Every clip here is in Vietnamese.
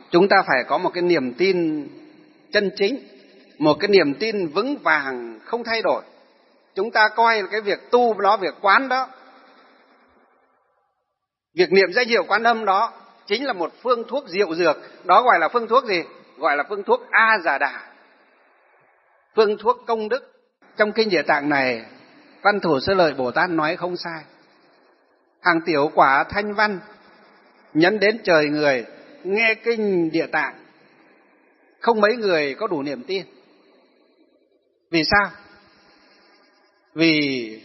Chúng ta phải có một cái niềm tin chân chính, một cái niềm tin vững vàng không thay đổi. Chúng ta coi cái việc tu đó, việc quán đó, việc niệm danh hiệu Quan Âm đó chính là một phương thuốc diệu dược. Đó gọi là phương thuốc gì? Gọi là phương thuốc A Già Đà, phương thuốc công đức. Trong kinh Địa Tạng này, Văn Thủ Sư Lợi Bồ Tát nói không sai. Hàng tiểu quả thanh văn nhấn đến trời người nghe kinh Địa Tạng, không mấy người có đủ niềm tin. Vì sao? Vì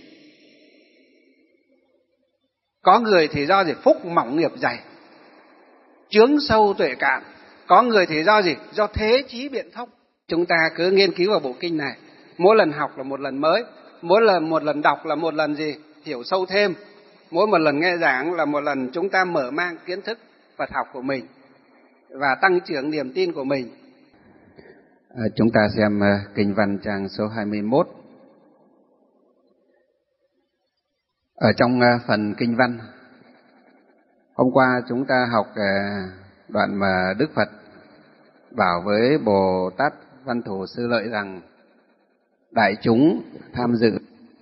có người thì do gì? Phúc mỏng nghiệp dày, chướng sâu tuệ cạn. Có người thì do gì? Do thế chí biện thông. Chúng ta cứ nghiên cứu vào bộ kinh này, mỗi lần học là một lần mới, một lần đọc là một lần gì? Hiểu sâu thêm. Mỗi một lần nghe giảng là một lần chúng ta mở mang kiến thức Phật học của mình và tăng trưởng niềm tin của mình. Chúng ta xem kinh văn trang số 21. Ở trong phần kinh văn, hôm qua chúng ta học đoạn mà Đức Phật bảo với Bồ Tát Văn Thủ Sư Lợi rằng đại chúng tham dự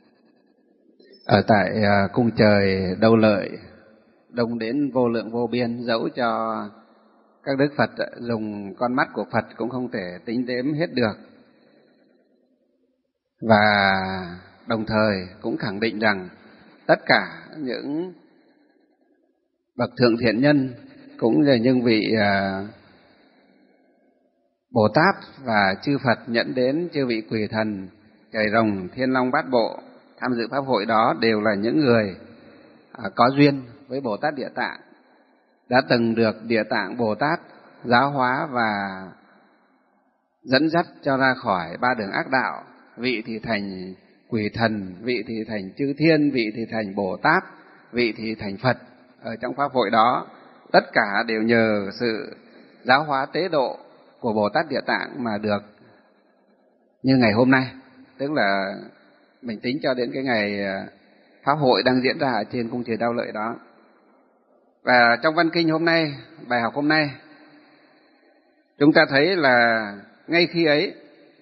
ở tại cung trời Đâu Lợi đông đến vô lượng vô biên, dẫu cho các Đức Phật dùng con mắt của Phật cũng không thể tính đếm hết được. Và đồng thời cũng khẳng định rằng tất cả những bậc thượng thiện nhân cũng là những vị Bồ Tát và chư Phật nhẫn đến chư vị quỷ thần, trời rồng, thiên long bát bộ tham dự pháp hội đó đều là những người có duyên với Bồ Tát Địa Tạng, đã từng được Địa Tạng Bồ Tát giáo hóa và dẫn dắt cho ra khỏi ba đường ác đạo. Vị thì thành quỷ thần, vị thì thành chư thiên, vị thì thành Bồ Tát, vị thì thành Phật. Ở trong pháp hội đó, tất cả đều nhờ sự giáo hóa tế độ của Bồ Tát Địa Tạng mà được như ngày hôm nay. Tức là mình tính cho đến cái ngày pháp hội đang diễn ra ở trên cung trời Đao Lợi đó. Và trong văn kinh hôm nay, bài học hôm nay, chúng ta thấy là ngay khi ấy,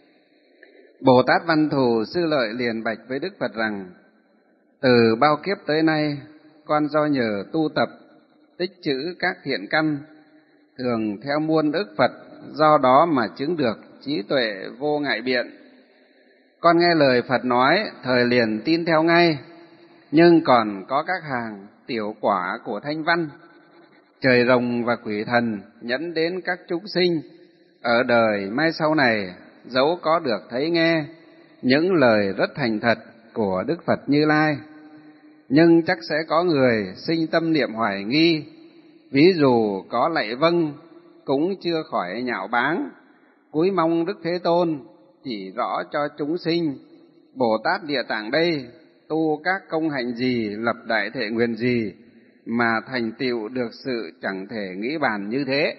Bồ Tát Văn Thù Sư Lợi liền bạch với Đức Phật rằng: từ bao kiếp tới nay, con do nhờ tu tập, tích trữ các thiện căn, thường theo muôn ức Phật, do đó mà chứng được trí tuệ vô ngại biện. Con nghe lời Phật nói, thời liền tin theo ngay, nhưng còn có các hàng tiểu quả của thanh văn, trời rồng và quỷ thần nhẫn đến các chúng sinh ở đời mai sau này, dẫu có được thấy nghe những lời rất thành thật của Đức Phật Như Lai, nhưng chắc sẽ có người sinh tâm niệm hoài nghi, ví dụ có lạy vâng cũng chưa khỏi nhạo báng, cúi mong Đức Thế Tôn chỉ rõ cho chúng sinh Bồ Tát Địa Tạng đây tu các công hạnh gì, lập đại thệ nguyện gì mà thành tựu được sự chẳng thể nghĩ bàn như thế.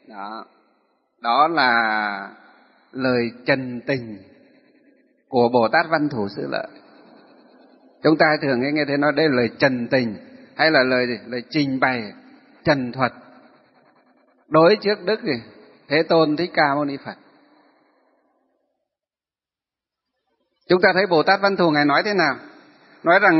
Đó là lời trần tình của Bồ Tát Văn Thủ Sư Lợi. Chúng ta thường nghe thấy nói đây là lời trần tình hay là lời gì? Lời trình bày trần thuật đối trước Đức Thế Tôn Thích Ca Mâu Ni Phật. Chúng ta thấy Bồ Tát Văn Thù Ngài nói thế nào? Nói rằng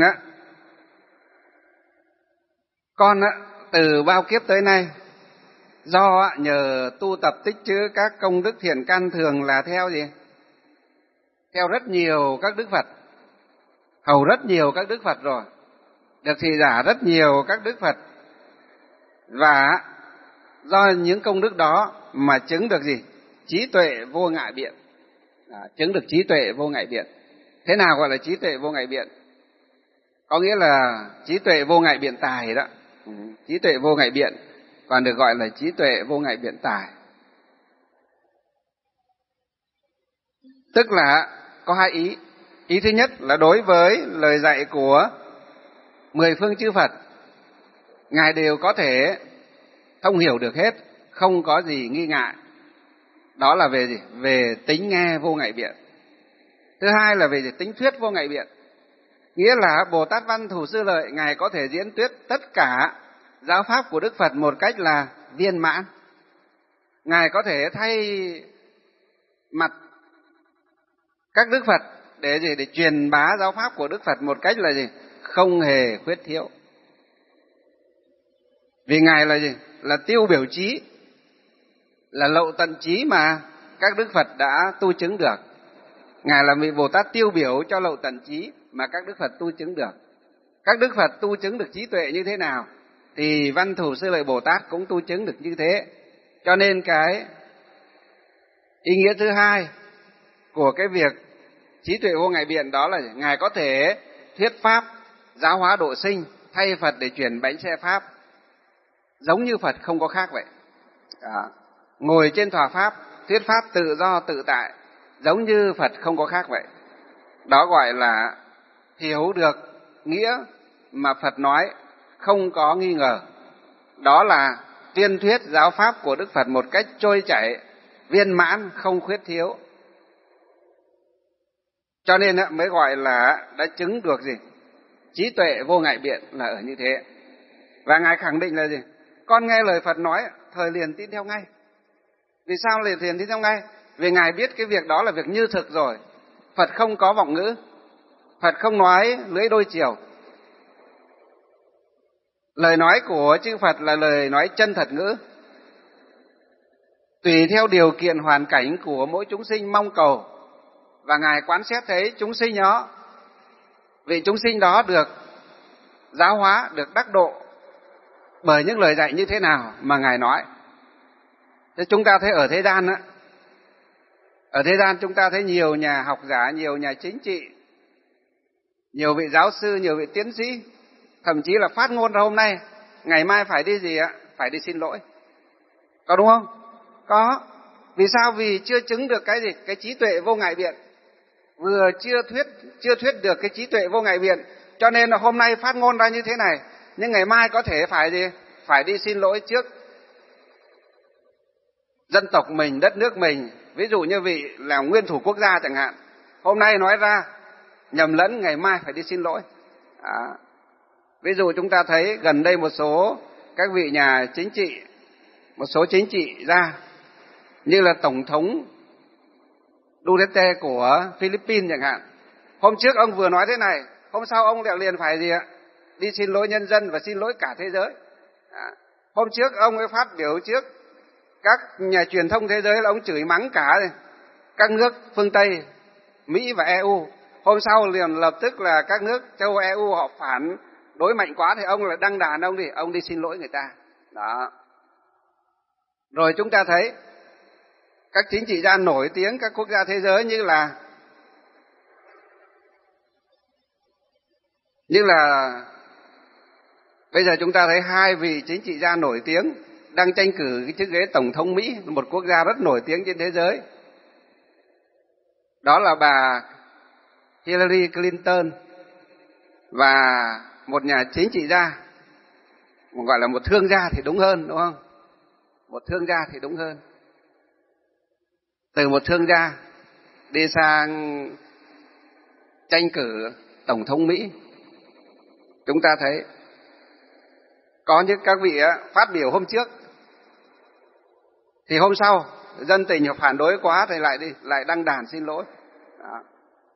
con từ bao kiếp tới nay, do nhờ tu tập tích trữ các công đức thiện căn, thường là theo gì? Theo rất nhiều các Đức Phật, hầu rất nhiều các Đức Phật rồi, được thị giả rất nhiều các Đức Phật, và do những công đức đó mà chứng được gì? Trí tuệ vô ngại biện. Chứng được trí tuệ vô ngại biện. Thế nào gọi là trí tuệ vô ngại biện? Có nghĩa là trí tuệ vô ngại biện tài đó. Trí tuệ vô ngại biện còn được gọi là trí tuệ vô ngại biện tài. Tức là có hai ý. Ý thứ nhất là đối với lời dạy của 10 phương chư Phật, Ngài đều có thể thông hiểu được hết, không có gì nghi ngại. Đó là về gì? Về tính nghe vô ngại biện. Thứ hai là về gì? Tính thuyết vô ngại biện. Nghĩa là Bồ Tát Văn Thù Sư Lợi, Ngài có thể diễn thuyết tất cả giáo pháp của Đức Phật một cách là viên mãn. Ngài có thể thay mặt các Đức Phật để gì? Để truyền bá giáo pháp của Đức Phật một cách là gì? Không hề khuyết thiếu. Vì Ngài là gì? Là tiêu biểu chí, là lậu tận chí mà các Đức Phật đã tu chứng được. Ngài là vị Bồ Tát tiêu biểu cho lậu tận chí mà các Đức Phật tu chứng được. Các Đức Phật tu chứng được trí tuệ như thế nào thì Văn Thù Sư Lợi Bồ Tát cũng tu chứng được như thế. Cho nên cái ý nghĩa thứ hai của cái việc trí tuệ vô ngại biện đó là Ngài có thể thuyết pháp giáo hóa độ sinh, thay Phật để chuyển bánh xe pháp, giống như Phật không có khác vậy. Ngồi trên thỏa pháp, thuyết pháp tự do tự tại, giống như Phật không có khác vậy. Đó gọi là hiểu được nghĩa mà Phật nói không có nghi ngờ. Đó là tuyên thuyết giáo pháp của Đức Phật một cách trôi chảy, viên mãn, không khuyết thiếu. Cho nên mới gọi là đã chứng được gì? Trí tuệ vô ngại biện là ở như thế. Và Ngài khẳng định là gì? Con nghe lời Phật nói, thời liền tin theo ngay. Vì sao liền tin theo ngay? Vì Ngài biết cái việc đó là việc như thực rồi. Phật không có vọng ngữ, Phật không nói lưỡi đôi chiều. Lời nói của chư Phật là lời nói chân thật ngữ, tùy theo điều kiện hoàn cảnh của mỗi chúng sinh mong cầu, và Ngài quán xét thấy chúng sinh đó, vị chúng sinh đó được giáo hóa, được đắc độ bởi những lời dạy như thế nào mà Ngài nói. Thế chúng ta thấy ở thế gian á, ở thế gian chúng ta thấy nhiều nhà học giả, nhiều nhà chính trị, nhiều vị giáo sư, nhiều vị tiến sĩ, thậm chí là phát ngôn ra hôm nay, ngày mai phải đi gì ạ? Phải đi xin lỗi. Có đúng không? Có. Vì sao? Vì chưa chứng được cái gì? Cái trí tuệ vô ngại biện. Vừa chưa thuyết được cái trí tuệ vô ngại biện, cho nên là hôm nay phát ngôn ra như thế này, nhưng ngày mai có thể phải gì? Phải đi xin lỗi trước dân tộc mình, đất nước mình. Ví dụ như vị là nguyên thủ quốc gia chẳng hạn, hôm nay nói ra nhầm lẫn, ngày mai phải đi xin lỗi. Ví dụ chúng ta thấy gần đây một số các vị nhà chính trị, một số chính trị gia như là Tổng thống Duterte của Philippines chẳng hạn. Hôm trước ông vừa nói thế này, hôm sau ông liền phải gì ạ? Đi xin lỗi nhân dân và xin lỗi cả thế giới. Hôm trước ông ấy phát biểu trước các nhà truyền thông thế giới là ông chửi mắng cả các nước phương Tây, Mỹ và EU. Hôm sau liền lập tức là các nước châu Âu, EU họ phản đối mạnh quá thì ông lại đăng đàn ông đi xin lỗi người ta. Đó. Rồi chúng ta thấy các chính trị gia nổi tiếng các quốc gia thế giới như là bây giờ chúng ta thấy hai vị chính trị gia nổi tiếng đang tranh cử cái chức ghế Tổng thống Mỹ, một quốc gia rất nổi tiếng trên thế giới. Đó là bà Hillary Clinton và một nhà chính trị gia, gọi là một thương gia thì đúng hơn, đúng không? Một thương gia thì đúng hơn. Từ một thương gia đi sang tranh cử Tổng thống Mỹ. Chúng ta thấy có những các vị phát biểu hôm trước thì hôm sau dân tình phản đối quá thì lại đăng đàn xin lỗi. Đó.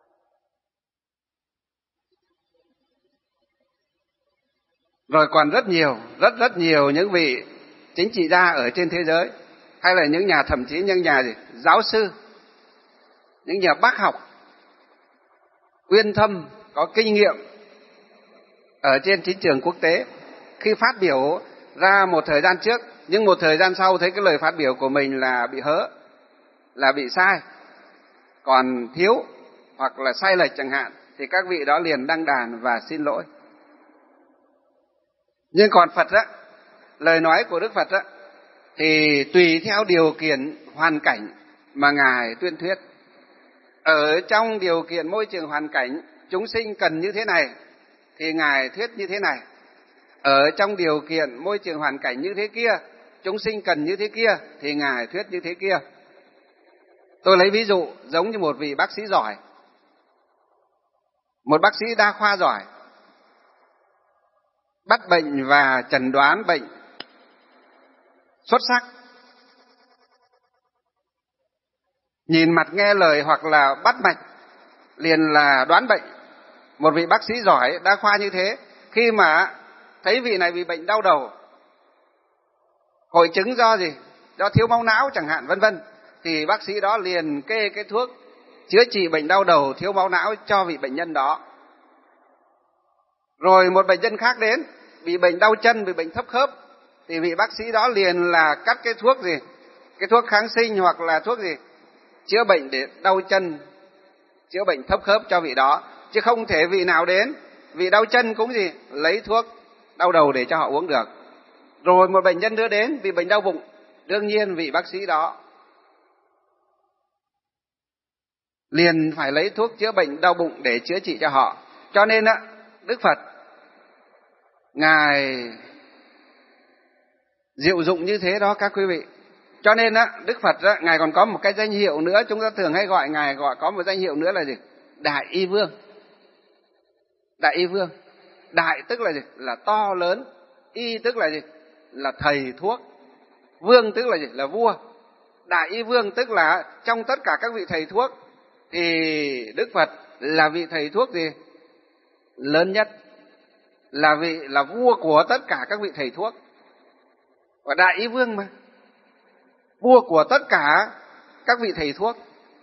Rồi còn rất nhiều những vị chính trị gia ở trên thế giới, hay là những nhà, thậm chí những nhà giáo sư, những nhà bác học uyên thâm, có kinh nghiệm ở trên chính trường quốc tế, khi phát biểu ra một thời gian trước, nhưng một thời gian sau thấy cái lời phát biểu của mình là bị hớ, là bị sai, còn thiếu hoặc là sai lệch chẳng hạn, thì các vị đó liền đăng đàn và xin lỗi. Nhưng còn Phật á, lời nói của Đức Phật á, thì tùy theo điều kiện hoàn cảnh mà Ngài tuyên thuyết. Ở trong điều kiện môi trường hoàn cảnh chúng sinh cần như thế này thì Ngài thuyết như thế này. Ở trong điều kiện môi trường hoàn cảnh như thế kia, chúng sinh cần như thế kia thì Ngài thuyết như thế kia. Tôi lấy ví dụ giống như một vị bác sĩ giỏi, một bác sĩ đa khoa giỏi, bắt bệnh và chẩn đoán bệnh xuất sắc, nhìn mặt nghe lời hoặc là bắt mạch liền là đoán bệnh. Một vị bác sĩ giỏi đa khoa như thế, khi mà thấy vị này bị bệnh đau đầu, hội chứng do gì? Do thiếu máu não chẳng hạn, vân vân, thì bác sĩ đó liền kê cái thuốc chữa trị bệnh đau đầu, thiếu máu não cho vị bệnh nhân đó. Rồi một bệnh nhân khác đến bị bệnh đau chân, bị bệnh thấp khớp, thì vị bác sĩ đó liền là cắt cái thuốc gì? Cái thuốc kháng sinh hoặc là thuốc gì? Chữa bệnh để đau chân, chữa bệnh thấp khớp cho vị đó. Chứ không thể vị nào đến, vị đau chân cũng gì? Lấy thuốc đau đầu để cho họ uống được. Rồi một bệnh nhân nữa đến bị bệnh đau bụng, đương nhiên vị bác sĩ đó liền phải lấy thuốc chữa bệnh đau bụng để chữa trị cho họ. Cho nên á, Đức Phật Ngài diệu dụng như thế đó các quý vị. Cho nên á, Đức Phật á, Ngài còn có một cái danh hiệu nữa, chúng ta thường hay gọi Ngài có một danh hiệu nữa là gì? Đại Y Vương. Đại Y Vương. Đại tức là gì? Là to lớn. Y tức là gì? Là thầy thuốc. Vương tức là gì? Là vua. Đại Y Vương tức là trong tất cả các vị thầy thuốc thì Đức Phật là vị thầy thuốc gì? Lớn nhất. Là vua của tất cả các vị thầy thuốc. Và Đại Y Vương mà. Vua của tất cả các vị thầy thuốc.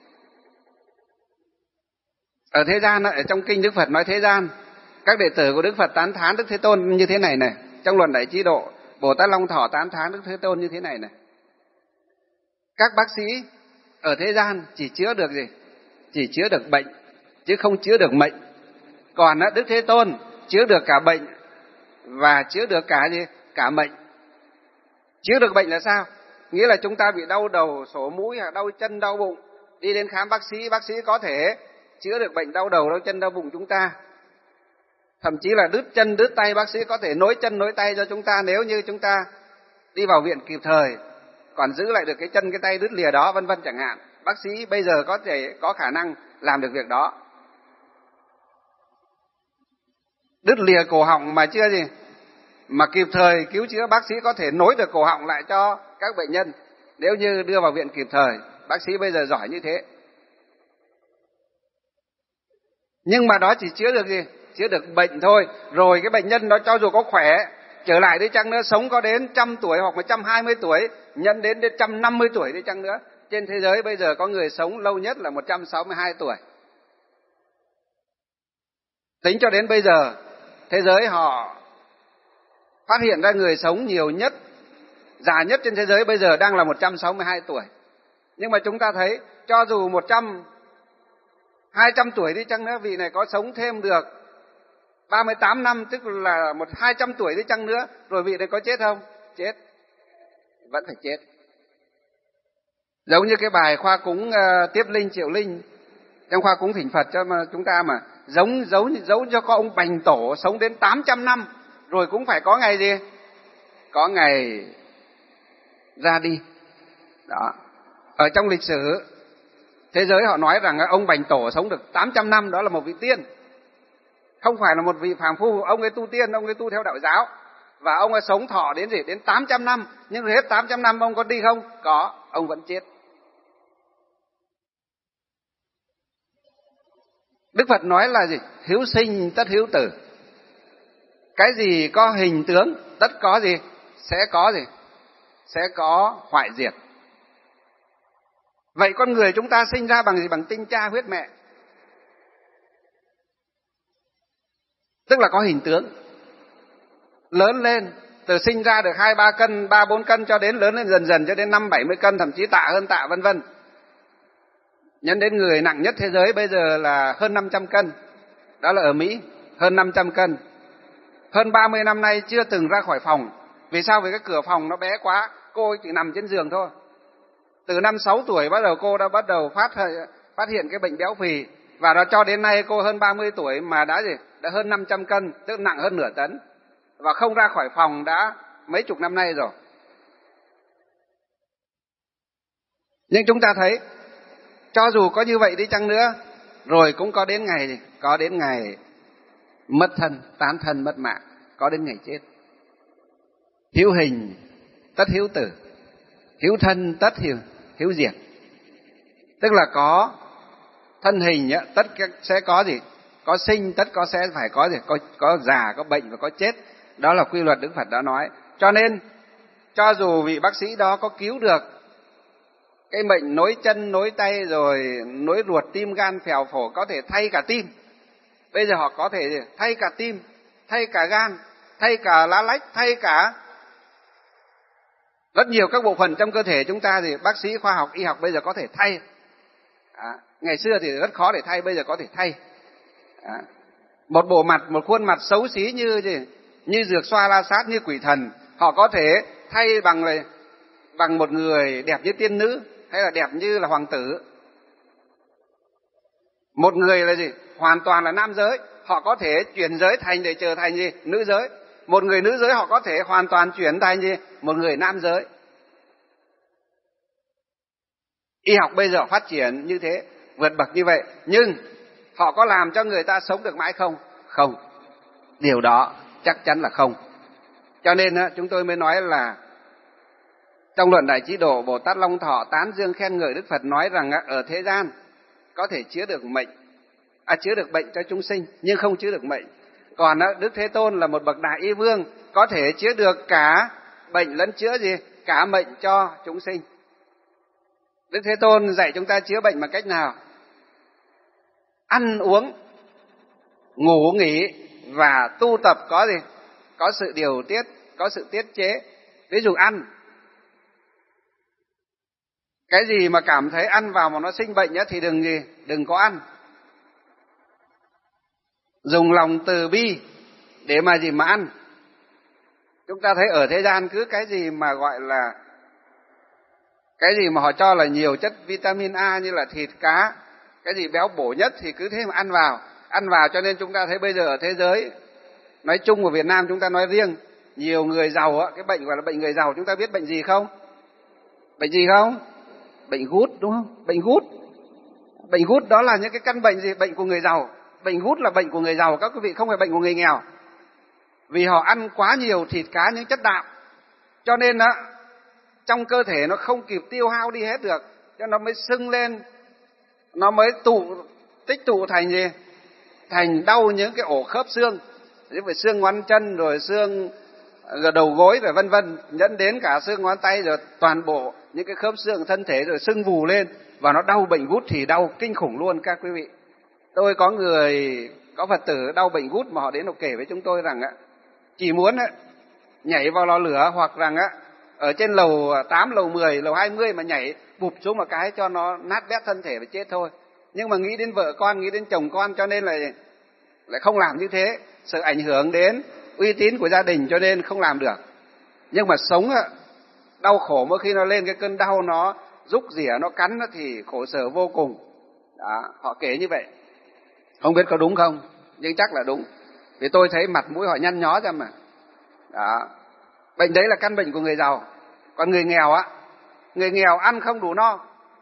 Ở thế gian, ở trong kinh Đức Phật nói thế gian, các đệ tử của Đức Phật tán thán Đức Thế Tôn như thế này này. Trong Luận Đại Trí Độ, Bồ Tát Long Thọ tán thán Đức Thế Tôn như thế này này. Các bác sĩ ở thế gian chỉ chữa được gì? Chỉ chữa được bệnh, chứ không chữa được mệnh. Còn Đức Thế Tôn chữa được cả bệnh và chữa được cả gì? Cả mệnh. Chữa được bệnh là sao? Nghĩa là chúng ta bị đau đầu, sổ mũi, đau chân, đau bụng, đi đến khám bác sĩ có thể chữa được bệnh đau đầu, đau chân, đau bụng chúng ta. Thậm chí là đứt chân, đứt tay, bác sĩ có thể nối chân, nối tay cho chúng ta nếu như chúng ta đi vào viện kịp thời, còn giữ lại được cái chân, cái tay đứt lìa đó, vân vân chẳng hạn. Bác sĩ bây giờ có thể có khả năng làm được việc đó. Đứt lìa cổ họng mà chưa gì? Mà kịp thời cứu chữa, bác sĩ có thể nối được cổ họng lại cho các bệnh nhân nếu như đưa vào viện kịp thời. Bác sĩ bây giờ giỏi như thế. Nhưng mà đó chỉ chữa được gì? Chữa được bệnh thôi. Rồi cái bệnh nhân đó cho dù có khỏe trở lại đi chăng nữa, sống có đến 100 tuổi hoặc 120 tuổi, nhân đến 150 tuổi đi chăng nữa, trên thế giới bây giờ có người sống lâu nhất là 162 tuổi. Tính cho đến bây giờ, thế giới họ phát hiện ra người sống nhiều nhất, già nhất trên thế giới bây giờ đang là 162 tuổi. Nhưng mà chúng ta thấy, cho dù 200 tuổi đi chăng nữa, vị này có sống thêm được 38 năm, tức là 200 tuổi đi chăng nữa, rồi vị này có chết không? Chết. Vẫn phải chết. Giống như cái bài khoa cúng tiếp linh triệu linh, trong khoa cúng thỉnh Phật cho chúng ta mà, giống cho có ông Bành Tổ sống đến 800 năm, rồi cũng phải có ngày gì? Có ngày ra đi. Đó. Ở trong lịch sử thế giới họ nói rằng ông Bành Tổ sống được 800 năm, đó là một vị tiên. Không phải là một vị phàm phu, ông ấy tu tiên, ông ấy tu theo đạo giáo. Và ông ấy sống thọ đến gì? Đến 800 năm. Nhưng hết 800 năm ông có đi không? Có, ông vẫn chết. Đức Phật nói là gì? Hiếu sinh tất hiếu tử. Cái gì có hình tướng tất có gì? Sẽ có gì? Sẽ có hoại diệt. Vậy con người chúng ta sinh ra bằng gì? Bằng tinh cha huyết mẹ. Tức là có hình tướng. Lớn lên, từ sinh ra được 2-3 cân, 3-4 cân cho đến lớn lên dần dần cho đến 5-70 cân, thậm chí tạ hơn tạ, vân vân. Nhân đến người nặng nhất thế giới bây giờ là hơn 500 cân. Đó là ở Mỹ, hơn 500 cân. Hơn 30 năm nay chưa từng ra khỏi phòng. Vì sao? Vì cái cửa phòng nó bé quá, cô ấy chỉ nằm trên giường thôi. Từ năm 6 tuổi bắt đầu cô đã bắt đầu phát hiện cái bệnh béo phì. Và đó cho đến nay cô hơn 30 tuổi mà đã hơn 500 cân, tức nặng hơn nửa tấn. Và không ra khỏi phòng đã mấy chục năm nay rồi. Nhưng chúng ta thấy, cho dù có như vậy đi chăng nữa, rồi cũng có đến ngày mất thân, tán thân, mất mạng, có đến ngày chết. Hiếu hình tất hiếu tử, hiếu thân tất hiếu diệt. tức là có thân hình tất sẽ có gì? Có sinh, tất có sẽ phải có gì? Có già, có bệnh và có chết. Đó là quy luật Đức Phật đã nói. Cho nên cho dù vị bác sĩ đó có cứu được cái bệnh nối chân, nối tay, rồi nối ruột, tim, gan, phèo, phổi, có thể thay cả tim. Bây giờ họ có thể thay cả tim, thay cả gan, thay cả lá lách, thay cả rất nhiều các bộ phận trong cơ thể chúng ta thì bác sĩ khoa học, y học bây giờ có thể thay. Ngày xưa thì rất khó để thay, bây giờ có thể thay. Một bộ mặt, một khuôn mặt xấu xí như dược xoa la sát, như quỷ thần, họ có thể thay bằng một người đẹp như tiên nữ, hay là đẹp như là hoàng tử. Một người là gì? Hoàn toàn là nam giới, họ có thể chuyển giới thành để trở thành gì? Nữ giới. Một người nữ giới họ có thể hoàn toàn chuyển thành gì? Một người nam giới. Y học bây giờ phát triển như thế, vượt bậc như vậy, nhưng họ có làm cho người ta sống được mãi không? Không. Điều đó chắc chắn là không. Cho nên chúng tôi mới nói là trong luận Đại Chí Độ, Bồ Tát Long Thọ tán dương khen ngợi Đức Phật nói rằng ở thế gian có thể chữa được chữa được bệnh cho chúng sinh, nhưng không chữa được mệnh. Còn Đức Thế Tôn là một bậc đại y vương, có thể chữa được cả bệnh lẫn chữa gì? Cả mệnh cho chúng sinh. Đức Thế Tôn dạy chúng ta chữa bệnh bằng cách nào? Ăn uống, ngủ nghỉ và tu tập có gì? Có sự điều tiết, có sự tiết chế. Ví dụ ăn, cái gì mà cảm thấy ăn vào mà nó sinh bệnh thì đừng có ăn. Dùng lòng từ bi để mà ăn. Chúng ta thấy ở thế gian cứ cái gì mà gọi là cái gì mà họ cho là nhiều chất vitamin A như là thịt, cá, cái gì béo bổ nhất thì cứ thế mà ăn vào. Cho nên chúng ta thấy bây giờ ở thế giới nói chung, của Việt Nam chúng ta nói riêng, nhiều người giàu cái bệnh gọi là bệnh người giàu, chúng ta biết bệnh gì không? Bệnh gì không? Bệnh gút, đúng không? Bệnh gút đó là những cái căn bệnh gì? Bệnh của người giàu. Bệnh gút là bệnh của người giàu các quý vị, không phải bệnh của người nghèo. Vì họ ăn quá nhiều thịt, cá, những chất đạm, cho nên trong cơ thể nó không kịp tiêu hao đi hết được, cho nó mới sưng lên, nó mới tích tụ thành gì? Thành đau những cái ổ khớp xương, như vậy xương ngón chân, rồi xương đầu gối, rồi vân vân, dẫn đến cả xương ngón tay, rồi toàn bộ những cái khớp xương thân thể rồi sưng vù lên, và nó đau. Bệnh gút thì đau kinh khủng luôn các quý vị. Tôi có Phật tử đau bệnh gút mà họ đến họ kể với chúng tôi rằng chỉ muốn nhảy vào lò lửa, hoặc rằng ở trên lầu 8, lầu 10, lầu 20 mà nhảy bụp xuống một cái cho nó nát bét thân thể và chết thôi. Nhưng mà nghĩ đến vợ con, nghĩ đến chồng con, cho nên lại không làm như thế, sợ ảnh hưởng đến uy tín của gia đình, cho nên không làm được. Nhưng mà sống đau khổ, mỗi khi nó lên cái cơn đau, nó rúc rỉa, nó cắn thì khổ sở vô cùng. Đó, họ kể như vậy. Không biết có đúng không, nhưng chắc là đúng. Vì tôi thấy mặt mũi họ nhăn nhó ra mà. Đó. Bệnh đấy là căn bệnh của người giàu. Còn người nghèo ăn không đủ no,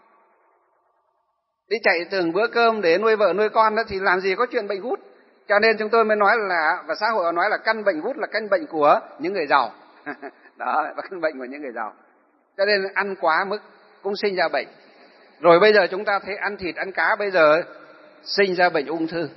đi chạy từng bữa cơm để nuôi vợ nuôi con thì làm gì có chuyện bệnh gút. Cho nên chúng tôi mới nói là, và xã hội nói là căn bệnh gút là căn bệnh của những người giàu. Đó là căn bệnh của những người giàu. Cho nên ăn quá mức cũng sinh ra bệnh. Rồi bây giờ chúng ta thấy ăn thịt, ăn cá, bây giờ sinh ra bệnh ung thư.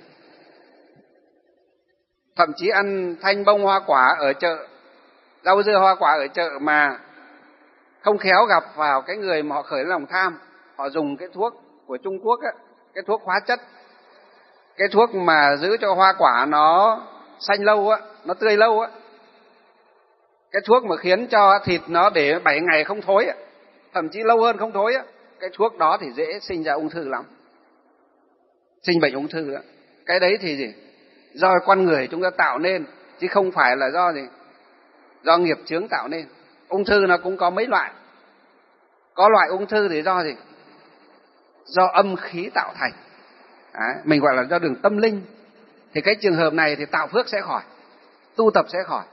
Thậm chí ăn thanh bông hoa quả ở chợ, rau dưa hoa quả ở chợ mà không khéo gặp vào cái người mà họ khởi lòng tham, họ dùng cái thuốc của Trung Quốc cái thuốc hóa chất, cái thuốc mà giữ cho hoa quả nó xanh lâu nó tươi lâu cái thuốc mà khiến cho thịt nó để 7 ngày không thối thậm chí lâu hơn không thối cái thuốc đó thì dễ sinh ra ung thư lắm, sinh bệnh ung thư Cái đấy thì gì? Do con người chúng ta tạo nên, chứ không phải là do gì? Do nghiệp chướng tạo nên. Ung thư nó cũng có mấy loại. Có loại ung thư thì do gì? Do âm khí tạo thành. Mình gọi là do đường tâm linh. Thì cái trường hợp này thì tạo phước sẽ khỏi, tu tập sẽ khỏi.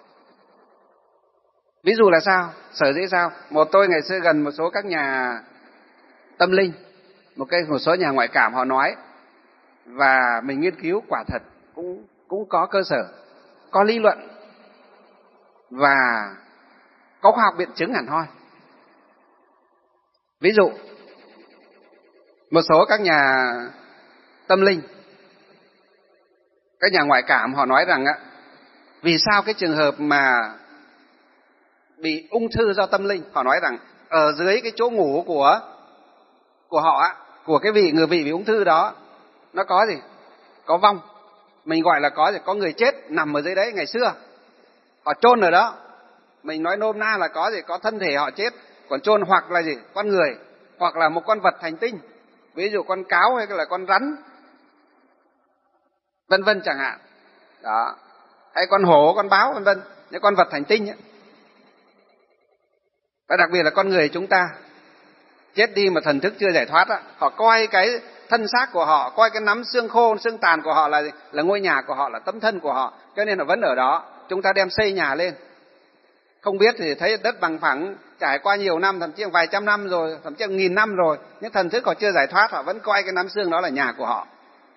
Ví dụ là sao? Sở dĩ sao? Tôi ngày xưa gần một số các nhà tâm linh, một số nhà ngoại cảm họ nói, và mình nghiên cứu quả thật cũng có cơ sở, có lý luận và có khoa học biện chứng hẳn hoi. Ví dụ Một số các nhà tâm linh, các nhà ngoại cảm họ nói rằng vì sao cái trường hợp mà bị ung thư do tâm linh, họ nói rằng ở dưới cái chỗ ngủ của họ, của cái người bị ung thư đó, nó có gì? Có vong. Mình gọi là có gì? Có người chết nằm ở dưới đấy ngày xưa. Họ chôn ở đó. Mình nói nôm na là có gì? Có thân thể họ chết, còn chôn hoặc là gì? Con người, hoặc là một con vật hành tinh. Ví dụ con cáo hay là con rắn, vân vân chẳng hạn. Đó. Hay con hổ, con báo, vân vân, những con vật hành tinh ấy. Và đặc biệt là con người chúng ta chết đi mà thần thức chưa giải thoát á, họ coi cái thân xác của họ, coi cái nắm xương khô, xương tàn của họ là ngôi nhà của họ, là tấm thân của họ, cho nên là vẫn ở đó. Chúng ta đem xây nhà lên, không biết thì thấy đất bằng phẳng trải qua nhiều năm, thậm chí vài trăm năm rồi, thậm chí 1000 năm rồi, nhưng thần thức họ chưa giải thoát, họ vẫn coi cái nắm xương đó là nhà của họ,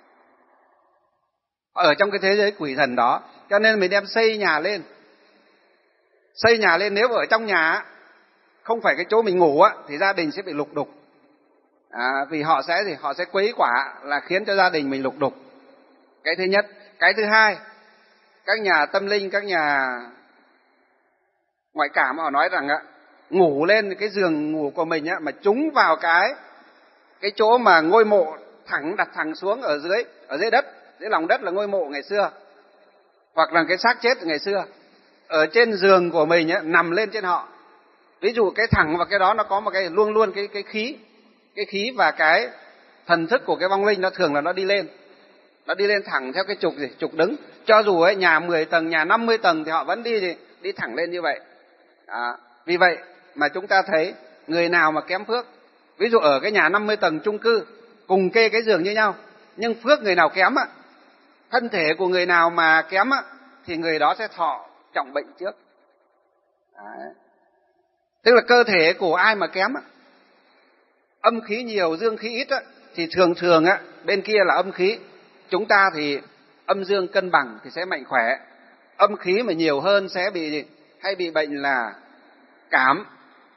ở trong cái thế giới quỷ thần đó. Cho nên mình đem xây nhà lên. Xây nhà lên, nếu ở trong nhà không phải cái chỗ mình ngủ thì gia đình sẽ bị lục đục. Vì họ sẽ quấy quả, là khiến cho gia đình mình lục đục. Cái thứ nhất. Cái thứ hai, các nhà tâm linh, các nhà ngoại cảm họ nói rằng ngủ lên cái giường ngủ của mình mà trúng vào cái chỗ mà ngôi mộ đặt thẳng xuống ở dưới đất, dưới lòng đất là ngôi mộ ngày xưa, hoặc là cái xác chết ngày xưa, ở trên giường của mình nằm lên trên họ. Ví dụ cái thẳng và cái đó nó có một cái luôn cái khí và cái thần thức của cái vong linh, nó thường là nó đi lên thẳng theo cái trục đứng. Cho dù nhà 10 tầng, nhà 50 tầng thì họ vẫn đi thẳng lên như vậy. Vì vậy mà chúng ta thấy người nào mà kém phước, ví dụ ở cái nhà 50 tầng chung cư cùng kê cái giường như nhau, nhưng phước người nào kém thân thể của người nào mà kém thì người đó sẽ thọ trọng bệnh trước. Đấy. Tức là cơ thể của ai mà kém âm khí nhiều, dương khí ít thì thường bên kia là âm khí, chúng ta thì âm dương cân bằng thì sẽ mạnh khỏe. Âm khí mà nhiều hơn sẽ bị bệnh là cảm,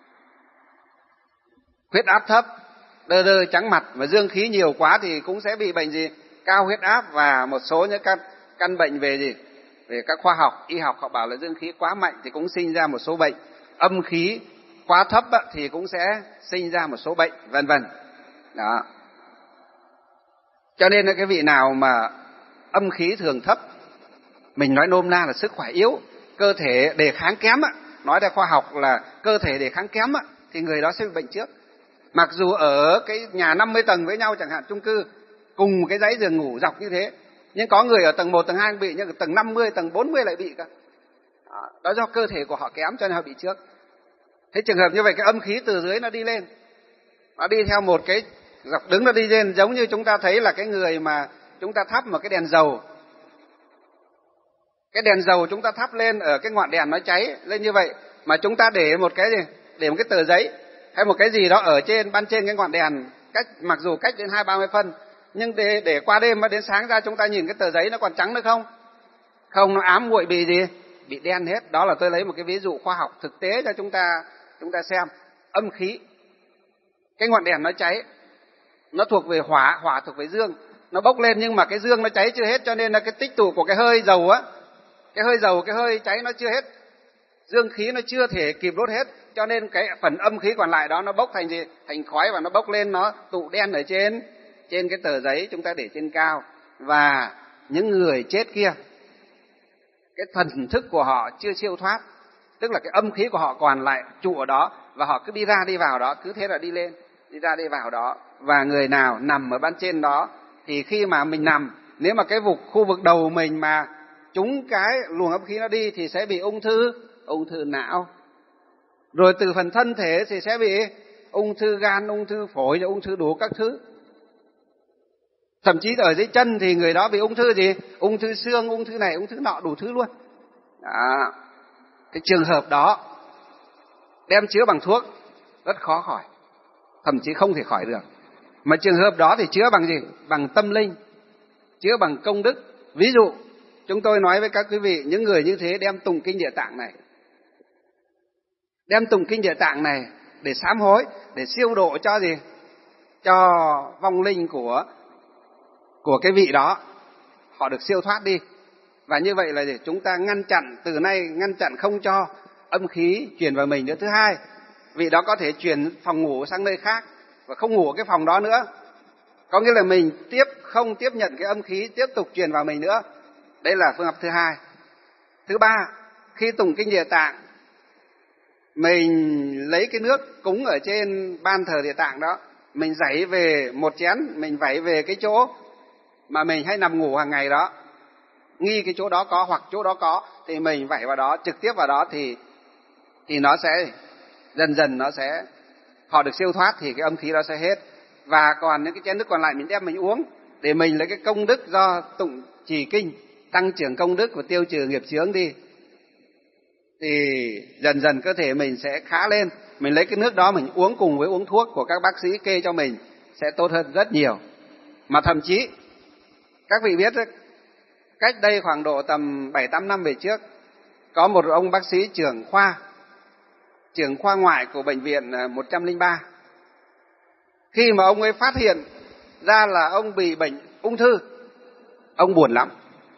huyết áp thấp, đơ trắng mặt. Và dương khí nhiều quá thì cũng sẽ bị bệnh cao huyết áp, và một số những căn bệnh về các khoa học, y học họ bảo là dương khí quá mạnh thì cũng sinh ra một số bệnh. Âm khí quá thấp thì cũng sẽ sinh ra một số bệnh, vân vân. Đó. Cho nên là cái vị nào mà âm khí thường thấp, mình nói nôm na là sức khỏe yếu, cơ thể đề kháng kém nói theo khoa học là cơ thể đề kháng kém thì người đó sẽ bị bệnh trước. Mặc dù ở cái nhà 50 tầng với nhau chẳng hạn, chung cư cùng cái dãy giường ngủ dọc như thế, nhưng có người ở tầng 1, tầng 2 bị, nhưng ở tầng 50, tầng 40 lại bị cả. Đó do cơ thể của họ kém cho nên họ bị trước. Thế trường hợp như vậy, cái âm khí từ dưới nó đi lên, nó đi theo một cái dọc đứng, nó đi lên, giống như chúng ta thấy là cái người mà chúng ta thắp một cái đèn dầu. Cái đèn dầu chúng ta thắp lên ở cái ngọn đèn nó cháy lên như vậy, mà chúng ta để một cái tờ giấy hay một cái gì đó ở ban trên cái ngọn đèn, mặc dù cách đến 20-30 phân, nhưng để qua đêm đến sáng ra chúng ta nhìn cái tờ giấy nó còn trắng nữa không? Không, nó ám muội bị đen hết. Đó là tôi lấy một cái ví dụ khoa học thực tế cho chúng ta xem. Âm khí, cái ngọn đèn nó cháy, nó thuộc về hỏa thuộc về dương, nó bốc lên, nhưng mà cái dương nó cháy chưa hết, cho nên là cái tích tụ của cái hơi dầu cái hơi cháy nó chưa hết, dương khí nó chưa thể kịp đốt hết, cho nên cái phần âm khí còn lại đó nó bốc thành khói, và nó bốc lên, nó tụ đen ở trên cái tờ giấy chúng ta để trên cao. Và những người chết kia, cái thần thức của họ chưa siêu thoát, tức là cái âm khí của họ còn lại trụ ở đó, và họ cứ đi ra đi vào đó, cứ thế là đi lên, đi ra đi vào đó. Và người nào nằm ở ban trên đó thì khi mà mình nằm, nếu mà cái khu vực đầu mình mà trúng cái luồng âm khí nó đi thì sẽ bị ung thư não, rồi từ phần thân thể thì sẽ bị ung thư gan, ung thư phổi, ung thư đủ các thứ. Thậm chí ở dưới chân thì người đó bị ung thư ung thư xương, ung thư này, ung thư nọ, đủ thứ luôn. Đó. Cái trường hợp đó đem chữa bằng thuốc rất khó khỏi, thậm chí không thể khỏi được. Mà trường hợp đó thì chữa bằng bằng tâm linh, chữa bằng công đức. Ví dụ chúng tôi nói với các quý vị, những người như thế đem tụng kinh Địa Tạng này, đem tụng kinh Địa Tạng này để sám hối, để siêu độ cho cho vong linh của cái vị đó họ được siêu thoát đi. Và như vậy là để chúng ta ngăn chặn, từ nay ngăn chặn không cho âm khí truyền vào mình nữa. Thứ hai, vị đó có thể chuyển phòng ngủ sang nơi khác và không ngủ ở cái phòng đó nữa. Có nghĩa là mình không tiếp nhận cái âm khí tiếp tục truyền vào mình nữa. Đây là phương pháp thứ hai. Thứ ba, khi tụng kinh Địa Tạng, mình lấy cái nước cúng ở trên ban thờ Địa Tạng đó, mình giảy về một chén, mình vẩy về cái chỗ mà mình hay nằm ngủ hàng ngày đó. Nghi cái chỗ đó có hoặc chỗ đó có thì mình vẩy vào đó, trực tiếp vào đó thì nó sẽ dần dần họ được siêu thoát, thì cái âm khí đó sẽ hết. Và còn những cái chén nước còn lại mình đem mình uống để mình lấy cái công đức do tụng trì kinh tăng trưởng công đức và tiêu trừ nghiệp chướng đi, thì dần dần cơ thể mình sẽ khá lên. Mình lấy cái nước đó mình uống cùng với uống thuốc của các bác sĩ kê cho mình sẽ tốt hơn rất nhiều. Mà thậm chí các vị biết đấy, cách đây khoảng độ tầm 7-8 năm về trước, có một ông bác sĩ trưởng khoa ngoại của bệnh viện 103. Khi mà ông ấy phát hiện ra là ông bị bệnh ung thư, ông buồn lắm.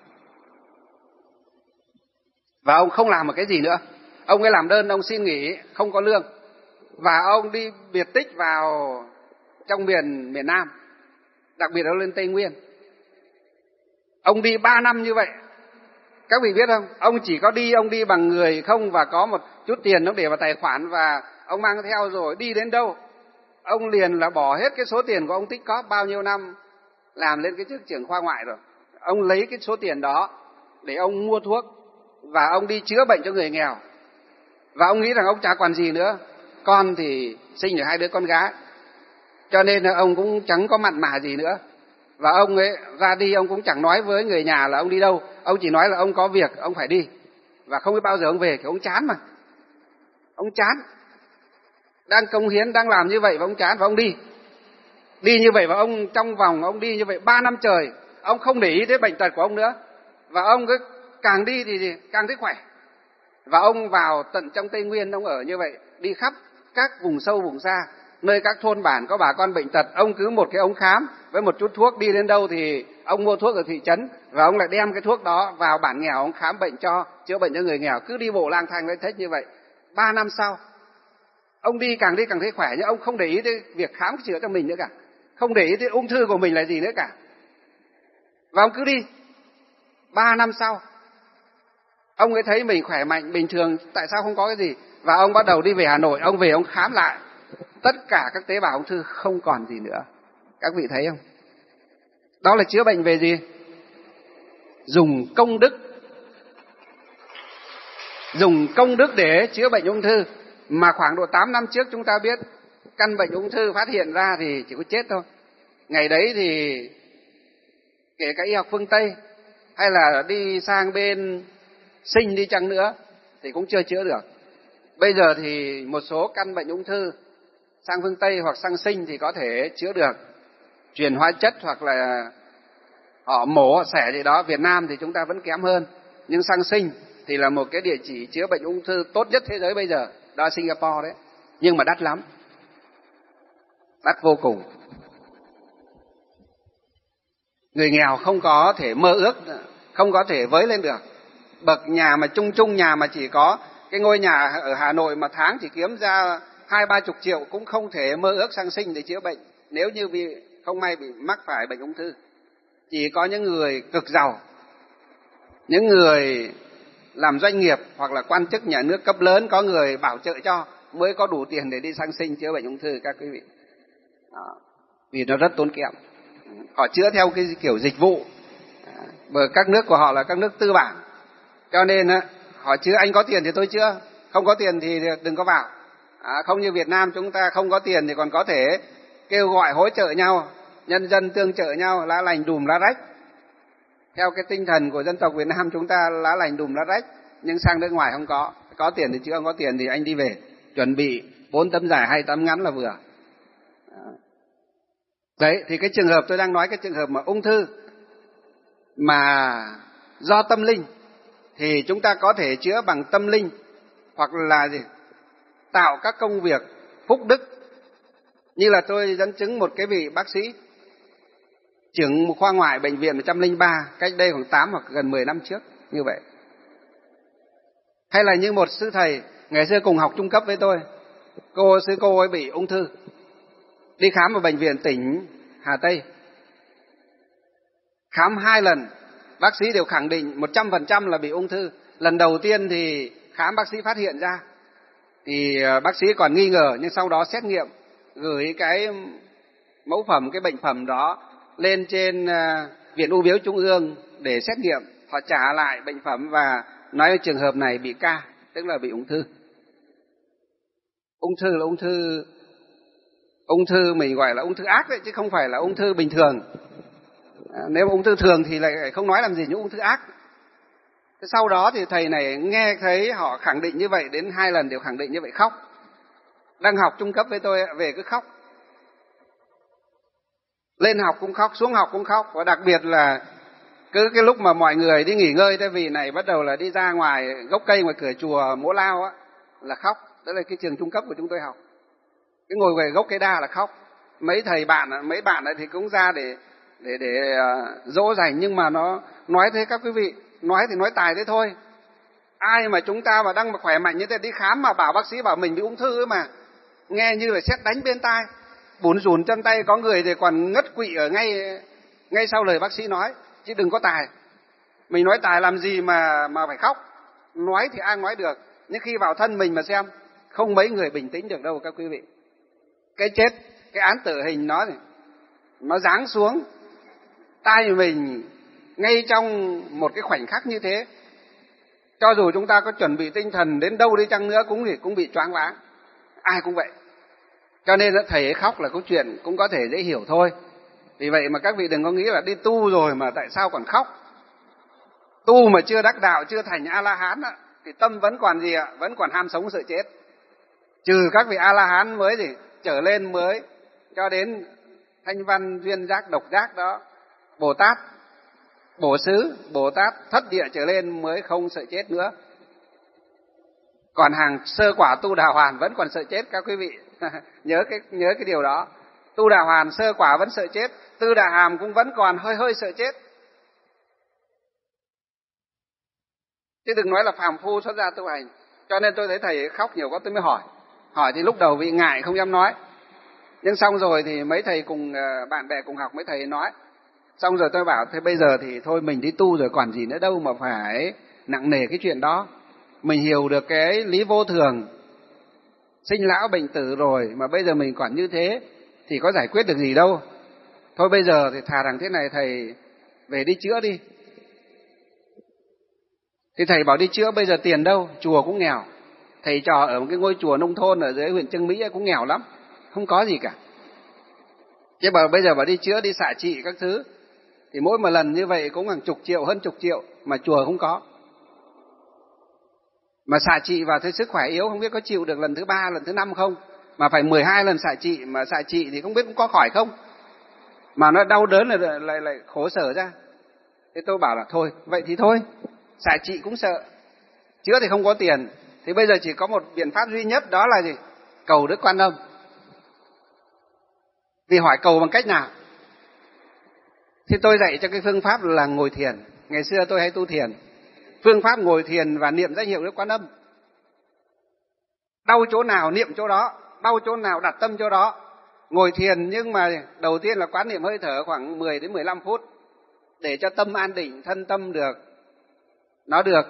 Và ông không làm một cái gì nữa. Ông ấy làm đơn, ông xin nghỉ, không có lương. Và ông đi biệt tích vào trong miền Nam, đặc biệt là lên Tây Nguyên. Ông đi 3 năm như vậy. Các vị biết không? Ông chỉ có ông đi bằng người không và có một chút tiền ông để vào tài khoản và ông mang theo, rồi đi đến đâu ông liền là bỏ hết cái số tiền của ông tích cóp bao nhiêu năm làm lên cái chức trưởng khoa ngoại rồi. Ông lấy cái số tiền đó để ông mua thuốc và ông đi chữa bệnh cho người nghèo. Và ông nghĩ rằng ông chả còn gì nữa. Con thì sinh được 2 đứa con gái, cho nên là ông cũng chẳng có mặn mà gì nữa. Và ông ấy ra đi, ông cũng chẳng nói với người nhà là ông đi đâu. Ông chỉ nói là ông có việc, ông phải đi. Và không biết bao giờ ông về, thì ông chán mà. Ông chán. Đang cống hiến, đang làm như vậy và ông chán và ông đi. Đi như vậy và ông trong vòng ông đi như vậy 3 năm trời, ông không để ý tới bệnh tật của ông nữa. Và ông cứ càng đi thì càng thấy khỏe. Và ông vào tận trong Tây Nguyên, ông ở như vậy, đi khắp các vùng sâu vùng xa, nơi các thôn bản có bà con bệnh tật, ông cứ một cái ống khám với một chút thuốc, đi đến đâu thì ông mua thuốc ở thị trấn và ông lại đem cái thuốc đó vào bản nghèo, ông khám bệnh chữa bệnh cho người nghèo, cứ đi bộ lang thang lấy thích như vậy. 3 năm sau, ông đi càng thấy khỏe, nhưng ông không để ý tới việc khám chữa cho mình nữa cả, không để ý tới ung thư của mình là gì nữa cả. Và ông cứ đi. 3 năm sau, ông ấy thấy mình khỏe mạnh, bình thường, tại sao không có cái gì? Và ông bắt đầu đi về Hà Nội, ông về ông khám lại. Tất cả các tế bào ung thư không còn gì nữa. Các vị thấy không? Đó là chữa bệnh về gì? Dùng công đức. Dùng công đức để chữa bệnh ung thư. Mà khoảng độ 8 năm trước chúng ta biết căn bệnh ung thư phát hiện ra thì chỉ có chết thôi. Ngày đấy thì kể cả y học phương Tây hay là đi sang bên Sinh đi chăng nữa thì cũng chưa chữa được. Bây giờ thì một số căn bệnh ung thư sang phương Tây hoặc sang Sinh thì có thể chữa được, truyền hóa chất hoặc là họ mổ họ xẻ gì đó. Việt Nam thì chúng ta vẫn kém hơn, nhưng sang Sinh thì là một cái địa chỉ chữa bệnh ung thư tốt nhất thế giới bây giờ, đó là Singapore đấy. Nhưng mà đắt lắm, đắt vô cùng. Người nghèo không có thể mơ ước, không có thể với lên được. Bậc nhà mà chung nhà mà chỉ có cái ngôi nhà ở Hà Nội mà tháng chỉ kiếm ra 20-30 triệu cũng không thể mơ ước sang Sinh để chữa bệnh, nếu như không may bị mắc phải bệnh ung thư. Chỉ có những người cực giàu, những người làm doanh nghiệp hoặc là quan chức nhà nước cấp lớn, có người bảo trợ cho, mới có đủ tiền để đi sang Sinh chữa bệnh ung thư các quý vị. Đó. Vì nó rất tốn kém. Họ chữa theo cái kiểu dịch vụ. Bởi các nước của họ là các nước tư bản, cho nên họ chữa anh có tiền thì tôi chữa, không có tiền thì đừng có vào. Không như Việt Nam chúng ta không có tiền thì còn có thể kêu gọi hỗ trợ nhau, nhân dân tương trợ nhau, lá lành đùm lá rách. Theo cái tinh thần của dân tộc Việt Nam chúng ta lá lành đùm lá rách, nhưng sang nước ngoài không có tiền thì chữa, không có tiền thì anh đi về, chuẩn bị 4 tấm dài 2 tấm ngắn là vừa. Đấy, thì cái trường hợp tôi đang nói, cái trường hợp mà ung thư mà do tâm linh thì chúng ta có thể chữa bằng tâm linh hoặc là tạo các công việc phúc đức Như là tôi dẫn chứng một cái vị bác sĩ trưởng một khoa ngoại bệnh viện 103 cách đây khoảng 8 hoặc gần 10 năm trước như vậy. Hay là như một sư thầy ngày xưa cùng học trung cấp với tôi, sư cô ấy bị ung thư, đi khám ở bệnh viện tỉnh Hà Tây. Khám 2 lần, bác sĩ đều khẳng định 100% là bị ung thư. Lần đầu tiên thì khám bác sĩ phát hiện ra, thì bác sĩ còn nghi ngờ, nhưng sau đó xét nghiệm, gửi cái mẫu phẩm, cái bệnh phẩm đó lên trên Viện Ung bướu Trung ương để xét nghiệm. Họ trả lại bệnh phẩm và nói trường hợp này bị ca, tức là bị ung thư. Ung thư là ung thư mình gọi là ung thư ác đấy, chứ không phải là ung thư bình thường. Nếu ung thư thường thì lại không nói làm gì, những ung thư ác. Thế sau đó thì thầy này nghe thấy họ khẳng định như vậy, đến 2 lần đều khẳng định như vậy, khóc. Đang học trung cấp với tôi về cứ khóc. Lên học cũng khóc, xuống học cũng khóc. Và đặc biệt là cứ cái lúc mà mọi người đi nghỉ ngơi, tại vì này bắt đầu là đi ra ngoài gốc cây ngoài cửa chùa Mỗ Lao á, là khóc. Đó là cái trường trung cấp của chúng tôi học. Cái ngồi về gốc cây đa là khóc. Mấy bạn ấy thì cũng ra để dỗ dành, nhưng mà nó nói thế các quý vị, nói thì nói tài thế thôi. Ai mà chúng ta mà đang khỏe mạnh như thế đi khám mà bảo bác sĩ bảo mình bị ung thư ấy mà, nghe như là sét đánh bên tai, bủn rủn chân tay, có người thì còn ngất quỵ ở ngay sau lời bác sĩ nói, chứ đừng có tài. Mình nói tài làm gì mà phải khóc. Nói thì ai nói được, nhưng khi vào thân mình mà xem, không mấy người bình tĩnh được đâu các quý vị. Cái chết, cái án tử hình nó giáng xuống tai mình ngay trong một cái khoảnh khắc như thế. Cho dù chúng ta có chuẩn bị tinh thần đến đâu đi chăng nữa cũng bị choáng váng. Ai cũng vậy. Cho nên thầy ấy khóc là câu chuyện cũng có thể dễ hiểu thôi. Vì vậy mà các vị đừng có nghĩ là đi tu rồi mà tại sao còn khóc. Tu mà chưa đắc đạo, chưa thành A-la-hán thì tâm vẫn còn gì ạ? Vẫn còn ham sống sợ chết. Trừ các vị A-la-hán mới thì trở lên mới cho đến thanh văn, duyên giác, độc giác đó, Bồ Tát, Bổ Xứ, Bồ Tát thất địa trở lên mới không sợ chết nữa. Còn hàng sơ quả tu đà hoàn vẫn còn sợ chết các quý vị. nhớ cái điều đó. Tu đà hoàn sơ quả vẫn sợ chết, tư đà hàm cũng vẫn còn hơi sợ chết. Chứ đừng nói là phàm phu xuất gia tu hành. Cho nên tôi thấy thầy khóc nhiều quá tôi mới hỏi. Hỏi thì lúc đầu bị ngại không dám nói. Nhưng xong rồi thì mấy thầy cùng bạn bè cùng học mấy thầy nói. Xong rồi tôi bảo thế bây giờ thì thôi mình đi tu rồi còn gì nữa đâu mà phải nặng nề cái chuyện đó. Mình hiểu được cái lý vô thường, sinh lão bệnh tử rồi mà bây giờ mình còn như thế thì có giải quyết được gì đâu. Thôi bây giờ thì thà rằng thế này, thầy về đi chữa đi. Thì thầy bảo đi chữa bây giờ tiền đâu, chùa cũng nghèo. Thầy trò ở một cái ngôi chùa nông thôn ở dưới huyện Chương Mỹ cũng nghèo lắm, không có gì cả. Chứ bây giờ bảo đi chữa, đi xạ trị các thứ thì mỗi một lần như vậy cũng hàng chục triệu, hơn chục triệu mà chùa không có. Mà xạ trị vào thấy sức khỏe yếu không biết có chịu được lần thứ 3, lần thứ 5 không. Mà phải 12 lần xạ trị, mà xạ trị thì không biết có khỏi không. Mà nó đau đớn lại khổ sở ra. Thế tôi bảo là thôi, vậy thì thôi, xạ trị cũng sợ, chữa thì không có tiền. Thì bây giờ chỉ có một biện pháp duy nhất, đó là gì? Cầu Đức Quan Âm. Vì hỏi cầu bằng cách nào? Thì tôi dạy cho cái phương pháp là ngồi thiền. Ngày xưa tôi hay tu thiền. Phương pháp ngồi thiền và niệm danh hiệu Đức Quan Âm. Đau chỗ nào niệm chỗ đó, đau chỗ nào đặt tâm chỗ đó. Ngồi thiền nhưng mà đầu tiên là quán niệm hơi thở khoảng 10 đến 15 phút để cho tâm an định, thân tâm nó được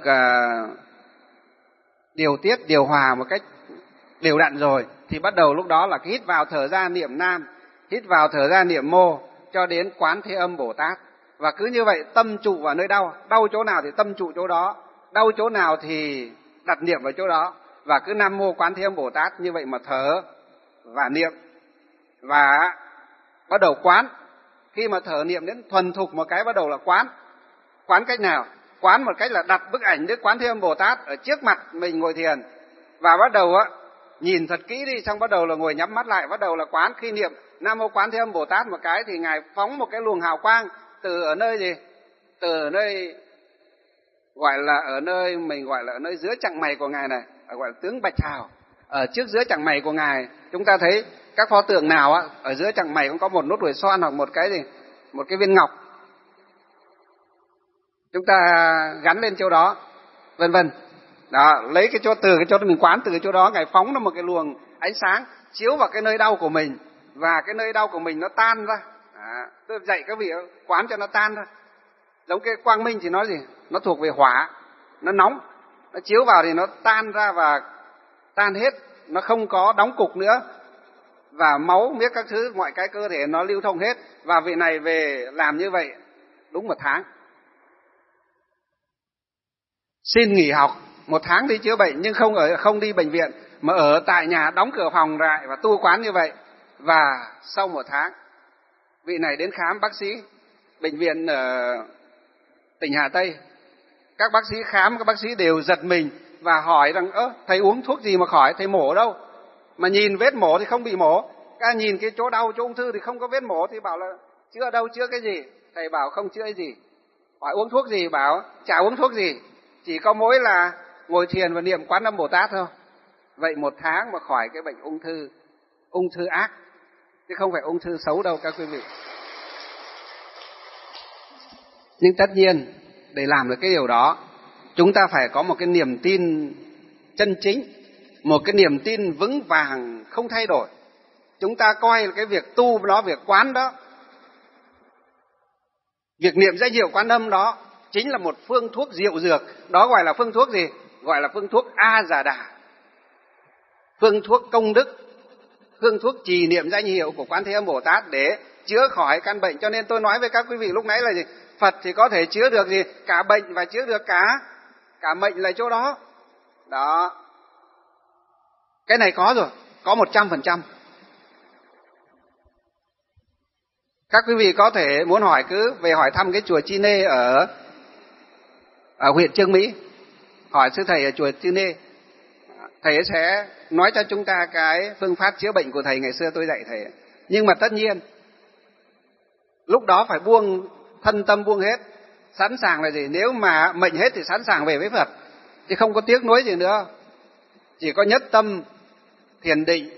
điều tiết, điều hòa một cách đều đặn rồi thì bắt đầu lúc đó là hít vào thở ra niệm Nam, hít vào thở ra niệm Mô cho đến Quán Thế Âm Bồ Tát. Và cứ như vậy tâm trụ vào nơi đau, đau chỗ nào thì tâm trụ chỗ đó, đau chỗ nào thì đặt niệm vào chỗ đó. Và cứ Nam Mô Quán Thế Âm Bồ Tát như vậy mà thở và niệm. Và bắt đầu quán. Khi mà thở niệm đến thuần thục một cái bắt đầu là quán. Quán cách nào? Quán một cách là đặt bức ảnh Đức Quán Thế Âm Bồ Tát ở trước mặt mình ngồi thiền. Và bắt đầu nhìn thật kỹ đi, xong bắt đầu là ngồi nhắm mắt lại, bắt đầu là quán. Khi niệm Nam Mô Quán Thế Âm Bồ Tát một cái thì Ngài phóng một cái luồng hào quang từ ở nơi gì? Từ ở nơi mình gọi là ở nơi giữa chặng mày của Ngài này, gọi là tướng bạch hào. Ở trước giữa chặng mày của Ngài chúng ta thấy các pho tượng nào á, ở giữa chặng mày cũng có một nốt ruồi son hoặc một cái gì, một cái viên ngọc. Chúng ta gắn lên chỗ đó, vân vân. Đó, lấy cái chỗ từ cái chỗ mình quán, từ cái chỗ đó Ngài phóng nó một cái luồng ánh sáng chiếu vào cái nơi đau của mình, và cái nơi đau của mình nó tan ra. Tôi dạy các vị quán cho nó tan ra. Giống cái quang minh thì nó gì? Nó thuộc về hỏa, nó nóng, nó chiếu vào thì nó tan ra và tan hết, nó không có đóng cục nữa, và máu miếc các thứ, mọi cái cơ thể nó lưu thông hết. Và vị này về làm như vậy đúng 1 tháng. Xin nghỉ học 1 tháng đi chữa bệnh, nhưng không đi bệnh viện, mà ở tại nhà đóng cửa phòng lại và tu quán như vậy. Và sau 1 tháng, vị này đến khám bác sĩ bệnh viện ở tỉnh Hà Tây. Các bác sĩ khám, các bác sĩ đều giật mình và hỏi rằng: thầy uống thuốc gì mà khỏi, thầy mổ đâu? Mà nhìn vết mổ thì không bị mổ, nhìn cái chỗ đau, chỗ ung thư thì không có vết mổ, thì bảo là chữa đâu, chữa cái gì? Thầy bảo không chữa cái gì. Hỏi uống thuốc gì? Bảo chả uống thuốc gì, chỉ có mỗi là ngồi thiền và niệm Quán Âm Bồ Tát thôi. Vậy 1 tháng mà khỏi cái bệnh ung thư ác, chứ không phải ung thư xấu đâu các quý vị. Nhưng tất nhiên, để làm được cái điều đó, chúng ta phải có một cái niềm tin chân chính, một cái niềm tin vững vàng không thay đổi. Chúng ta coi cái việc tu đó, việc quán đó, việc niệm danh hiệu Quán Âm đó chính là một phương thuốc diệu dược. Đó gọi là phương thuốc gì? Gọi là phương thuốc A Già Đà, phương thuốc công đức, phương thuốc trì niệm danh hiệu của Quán Thế Âm Bồ Tát để chữa khỏi căn bệnh. Cho nên tôi nói với các quý vị lúc nãy là gì? Phật thì có thể chữa được gì? Cả bệnh và chữa được cả mệnh là chỗ đó. Đó. Cái này có rồi, có 100%. Các quý vị có thể muốn hỏi cứ về hỏi thăm cái chùa Chi Nê ở huyện Chương Mỹ, hỏi sư thầy ở chùa Chi Nê, thầy sẽ nói cho chúng ta cái phương pháp chữa bệnh của thầy ngày xưa tôi dạy thầy. Nhưng mà tất nhiên lúc đó phải buông thân tâm, buông hết, sẵn sàng là gì? Nếu mà mệnh hết thì sẵn sàng về với Phật, chứ không có tiếc nuối gì nữa. Chỉ có nhất tâm thiền định,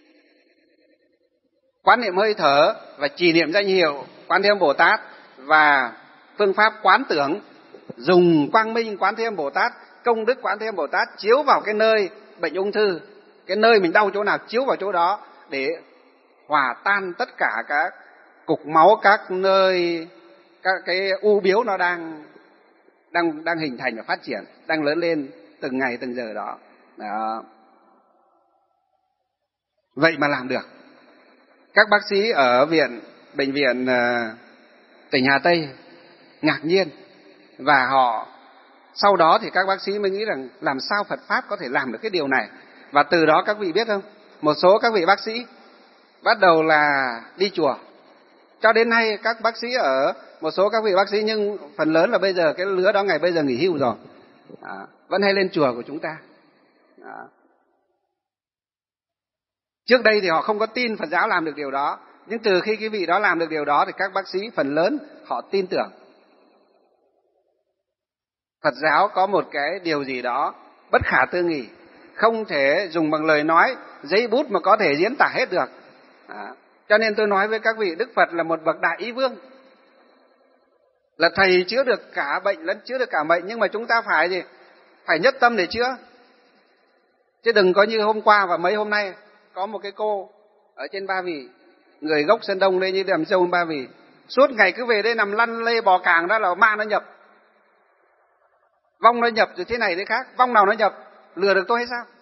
quán niệm hơi thở và trì niệm danh hiệu Quán Thế Âm Bồ Tát, và phương pháp quán tưởng, dùng quang minh Quán Thế Âm Bồ Tát, công đức Quán Thế Âm Bồ Tát chiếu vào cái nơi bệnh ung thư, cái nơi mình đau chỗ nào chiếu vào chỗ đó để hòa tan tất cả các cục máu, các nơi, các cái u biếu nó đang hình thành và phát triển, đang lớn lên từng ngày từng giờ đó. Đó. Vậy mà làm được. Các bác sĩ ở bệnh viện tỉnh Hà Tây ngạc nhiên, và sau đó thì các bác sĩ mới nghĩ rằng làm sao Phật Pháp có thể làm được cái điều này. Và từ đó các vị biết không, một số các vị bác sĩ bắt đầu là đi chùa. Cho đến nay các bác sĩ ở một số các vị bác sĩ, nhưng phần lớn là bây giờ cái lứa đó ngày bây giờ nghỉ hưu rồi, vẫn hay lên chùa của chúng ta. Trước đây thì họ không có tin Phật giáo làm được điều đó, nhưng từ khi cái vị đó làm được điều đó thì các bác sĩ phần lớn họ tin tưởng. Phật giáo có một cái điều gì đó bất khả tư nghị, không thể dùng bằng lời nói, giấy bút mà có thể diễn tả hết được. Cho nên tôi nói với các vị, Đức Phật là một bậc đại ý vương, là thầy chữa được cả bệnh lẫn chữa được cả mệnh. Nhưng mà chúng ta phải gì? Phải nhất tâm để chữa, chứ đừng có như hôm qua và mấy hôm nay có một cái cô ở trên Ba Vì, người gốc Sơn Đông đây, như đầm sâu Ba Vì, suốt ngày cứ về đây nằm lăn lê bò càng ra là ma nó nhập, vong nó nhập rồi thế này thế khác. Vong nào nó nhập? Lừa được tôi hay sao?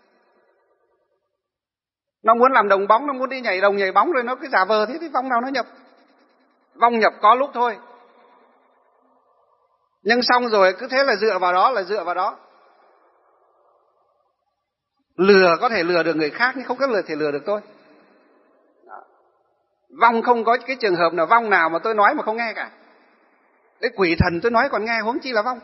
Nó muốn làm đồng bóng, nó muốn đi nhảy đồng nhảy bóng rồi nó cứ giả vờ thế, thì vong nào nó nhập? Vong nhập có lúc thôi, nhưng xong rồi cứ thế là dựa vào đó. Lừa có thể lừa được người khác, nhưng không có thể lừa được tôi. Vong không có cái trường hợp nào vong nào mà tôi nói mà không nghe cả. Cái quỷ thần tôi nói còn nghe, huống chi là vong.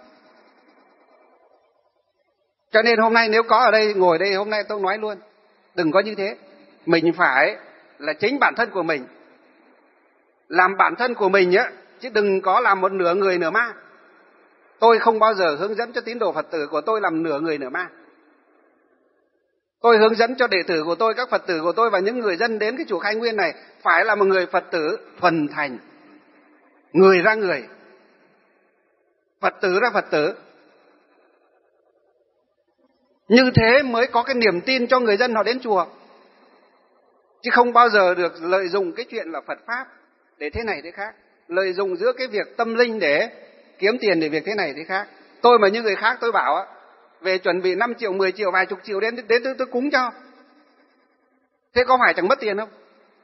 Cho nên hôm nay nếu có ở đây, ngồi đây hôm nay tôi nói luôn, đừng có như thế. Mình phải là chính bản thân của mình, làm bản thân của mình nhé, chứ đừng có làm một nửa người nửa ma. Tôi không bao giờ hướng dẫn cho tín đồ Phật tử của tôi làm nửa người nửa ma. Tôi hướng dẫn cho đệ tử của tôi, các Phật tử của tôi và những người dân đến cái chùa Khai Nguyên này phải là một người Phật tử thuần thành, người ra người, Phật tử ra Phật tử. Như thế mới có cái niềm tin cho người dân họ đến chùa. Chứ không bao giờ được lợi dụng cái chuyện là Phật Pháp để thế này thế khác. Lợi dụng giữa cái việc tâm linh để kiếm tiền để việc thế này thế khác. Tôi mà như người khác tôi bảo về chuẩn bị 5 triệu, 10 triệu, vài chục triệu đến tôi cúng cho. Thế có phải chẳng mất tiền không?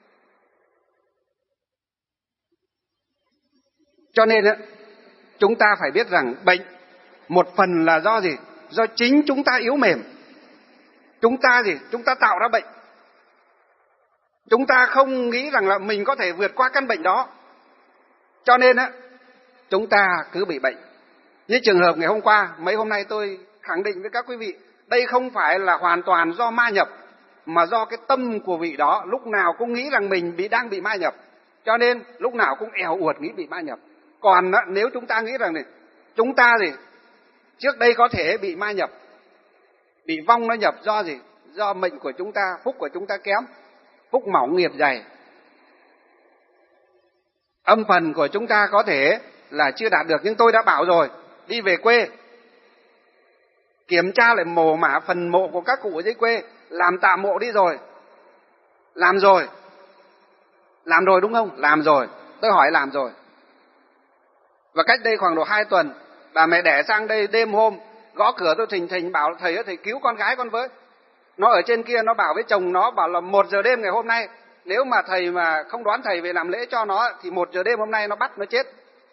Cho nên chúng ta phải biết rằng bệnh một phần là do gì? Do chính chúng ta yếu mềm. Chúng ta tạo ra bệnh. Chúng ta không nghĩ rằng là mình có thể vượt qua căn bệnh đó. Cho nên chúng ta cứ bị bệnh. Như trường hợp ngày hôm qua, mấy hôm nay tôi khẳng định với các quý vị, đây không phải là hoàn toàn do ma nhập, mà do cái tâm của vị đó lúc nào cũng nghĩ rằng mình đang bị ma nhập. Cho nên lúc nào cũng èo uột nghĩ bị ma nhập. Còn nếu chúng ta nghĩ rằng này, chúng ta trước đây có thể bị ma nhập, bị vong nó nhập do gì? Do mệnh của chúng ta, phúc của chúng ta kém, phúc mỏng nghiệp dày. Âm phần của chúng ta có thể là chưa đạt được, nhưng tôi đã bảo rồi, đi về quê kiểm tra lại mồ mả phần mộ của các cụ ở dưới quê, làm tạm mộ đi rồi. Làm rồi đúng không? Làm rồi, tôi hỏi làm rồi. Và cách đây khoảng độ 2 tuần, bà mẹ đẻ sang đây đêm hôm gõ cửa tôi thình thình bảo thầy ơi, thầy cứu con gái con với. Nó ở trên kia nó bảo với chồng nó, bảo là 1 giờ đêm ngày hôm nay, nếu mà thầy mà không đoán thầy về làm lễ cho nó thì 1 giờ đêm hôm nay nó bắt nó chết.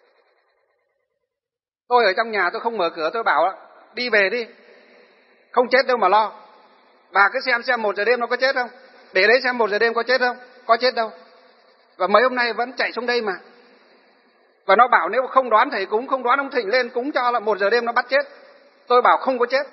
Tôi ở trong nhà tôi không mở cửa, tôi bảo đi về đi, không chết đâu mà lo. Bà cứ xem 1 giờ đêm nó có chết không, để đấy xem 1 giờ đêm có chết không, có chết đâu. Và mấy hôm nay vẫn chạy xuống đây mà. Và nó bảo nếu không đoán thầy cúng, không đoán ông Thịnh lên cúng cho là 1 giờ đêm nó bắt chết. Tôi bảo không có chết.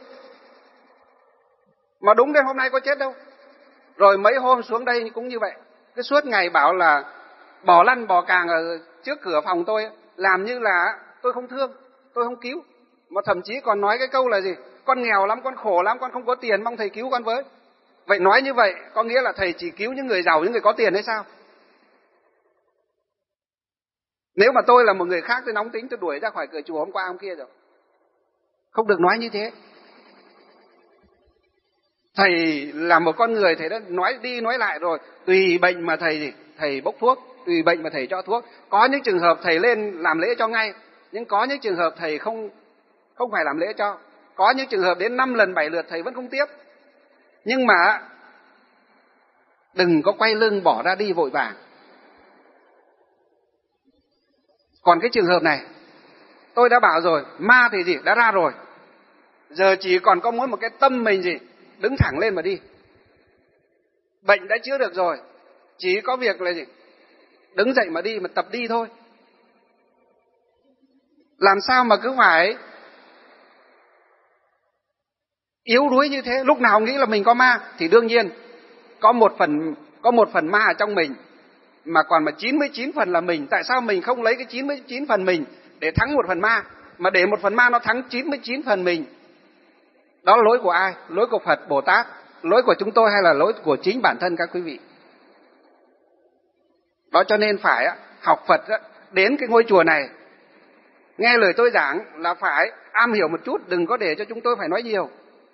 Mà đúng đến hôm nay có chết đâu. Rồi mấy hôm xuống đây cũng như vậy. Cứ suốt ngày bảo là bỏ lăn bỏ càng ở trước cửa phòng tôi, làm như là tôi không thương, tôi không cứu. Mà thậm chí còn nói cái câu là gì? Con nghèo lắm, con khổ lắm, con không có tiền, mong thầy cứu con với. Vậy nói như vậy có nghĩa là thầy chỉ cứu những người giàu, những người có tiền hay sao? Nếu mà tôi là một người khác, tôi nóng tính, tôi đuổi ra khỏi cửa chùa hôm qua hôm kia rồi. Không được nói như thế. Thầy là một con người, thầy đã nói đi nói lại rồi, tùy bệnh mà thầy bốc thuốc, tùy bệnh mà thầy cho thuốc. Có những trường hợp thầy lên làm lễ cho ngay, nhưng có những trường hợp thầy không phải làm lễ cho. Có những trường hợp đến 5 lần 7 lượt thầy vẫn không tiếp. Nhưng mà đừng có quay lưng bỏ ra đi vội vàng. Còn cái trường hợp này, tôi đã bảo rồi, ma thì đã ra rồi. Giờ chỉ còn có muốn một cái tâm mình đứng thẳng lên mà đi. Bệnh đã chữa được rồi, chỉ có việc là đứng dậy mà đi, mà tập đi thôi. Làm sao mà cứ phải yếu đuối như thế, lúc nào nghĩ là mình có ma. Thì đương nhiên có một phần ma ở trong mình, mà còn 99 phần là mình. Tại sao mình không lấy cái 99 phần mình để thắng một phần ma, mà để một phần ma nó thắng 99 phần mình? Đó là lỗi của ai? Lỗi của Phật, Bồ Tát, lỗi của chúng tôi hay là lỗi của chính bản thân các quý vị? Đó, cho nên phải học Phật đến cái ngôi chùa này, nghe lời tôi giảng là phải am hiểu một chút, đừng có để cho chúng tôi phải nói nhiều.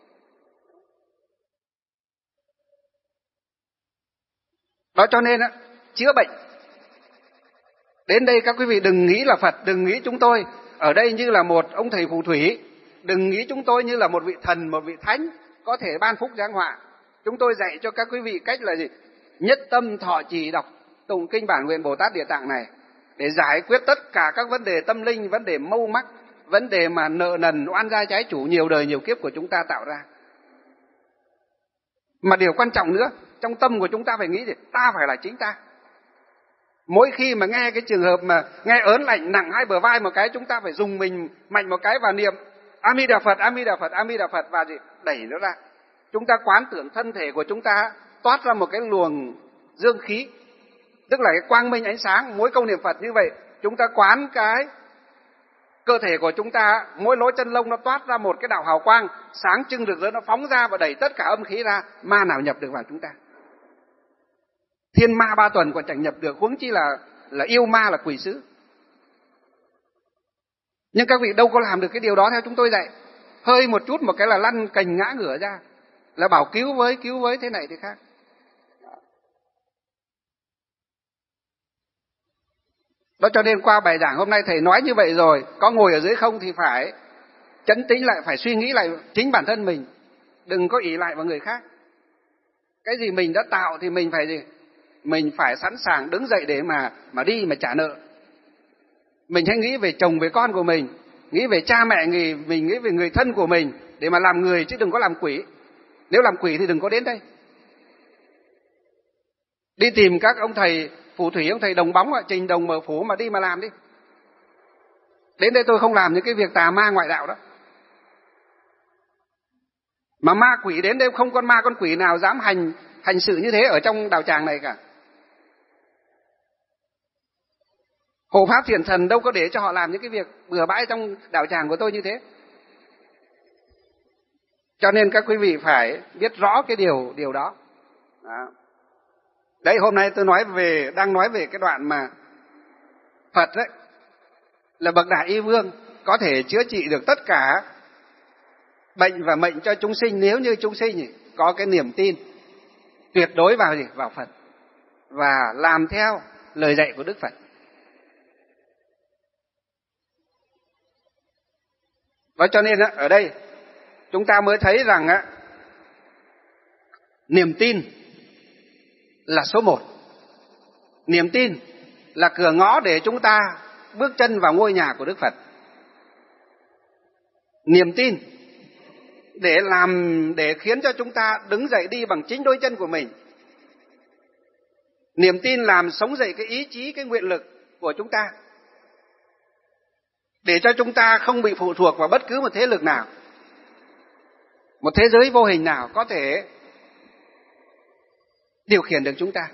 Đó, cho nên chữa bệnh. Đến đây các quý vị đừng nghĩ là Phật, đừng nghĩ chúng tôi ở đây như là một ông thầy phù thủy, đừng nghĩ chúng tôi như là một vị thần, một vị thánh có thể ban phúc giáng họa. Chúng tôi dạy cho các quý vị cách là nhất tâm thọ trì đọc tụng kinh bản nguyện Bồ Tát Địa Tạng này để giải quyết tất cả các vấn đề tâm linh, vấn đề mâu mắc, vấn đề mà nợ nần, oan gia trái chủ nhiều đời nhiều kiếp của chúng ta tạo ra. Mà điều quan trọng nữa, trong tâm của chúng ta phải nghĩ ta phải là chính ta. Mỗi khi mà nghe cái trường hợp mà nghe ớn lạnh nặng hai bờ vai một cái, chúng ta phải dùng mình mạnh một cái và niệm A Di Đà Phật, A Di Đà Phật, A Di Đà Phật và đẩy nó ra. Chúng ta quán tưởng thân thể của chúng ta toát ra một cái luồng dương khí, tức là cái quang minh ánh sáng. Mỗi câu niệm Phật như vậy, chúng ta quán Cơ thể của chúng ta, mỗi lỗ chân lông nó toát ra một cái đạo hào quang sáng trưng rực rỡ, nó phóng ra và đẩy tất cả âm khí ra, ma nào nhập được vào chúng ta. Thiên ma 3 tuần còn chẳng nhập được, huống chi là yêu ma, là quỷ sứ. Nhưng các vị đâu có làm được cái điều đó theo chúng tôi dạy. Hơi một chút một cái là lăn cành ngã ngửa ra, là bảo cứu với thế này thế khác. Đó cho nên qua bài giảng hôm nay thầy nói như vậy rồi, có ngồi ở dưới không thì phải chấn tĩnh lại, phải suy nghĩ lại chính bản thân mình, đừng có ỷ lại vào người khác. Cái gì mình đã tạo thì mình phải gì? Mình phải sẵn sàng đứng dậy để mà đi, mà trả nợ. Mình hãy nghĩ về chồng về con của mình, nghĩ về cha mẹ mình, nghĩ về người thân của mình để mà làm người, chứ đừng có làm quỷ. Nếu làm quỷ thì đừng có đến đây. Đi tìm các ông thầy phù thủy, ông thầy đồng bóng, trình đồng mở phủ mà đi mà làm đi. Đến đây tôi không làm những cái việc tà ma ngoại đạo đó. Mà ma quỷ đến đây không con ma con quỷ nào dám hành sự như thế ở trong đạo tràng này cả. Hộ pháp thiện thần đâu có để cho họ làm những cái việc bừa bãi trong đạo tràng của tôi như thế. Cho nên các quý vị phải biết rõ cái điều đó. Đấy, hôm nay tôi đang nói về cái đoạn mà Phật đấy là bậc đại y vương, có thể chữa trị được tất cả bệnh và mệnh cho chúng sinh, nếu như chúng sinh có cái niềm tin tuyệt đối vào Phật và làm theo lời dạy của Đức Phật. Và cho nên ở đây chúng ta mới thấy rằng niềm tin là số 1. Niềm tin là cửa ngõ để chúng ta bước chân vào ngôi nhà của Đức Phật. Niềm tin để khiến cho chúng ta đứng dậy đi bằng chính đôi chân của mình. Niềm tin làm sống dậy cái ý chí, cái nguyện lực của chúng ta, để cho chúng ta không bị phụ thuộc vào bất cứ một thế lực nào, một thế giới vô hình nào có thể điều khiển được chúng ta.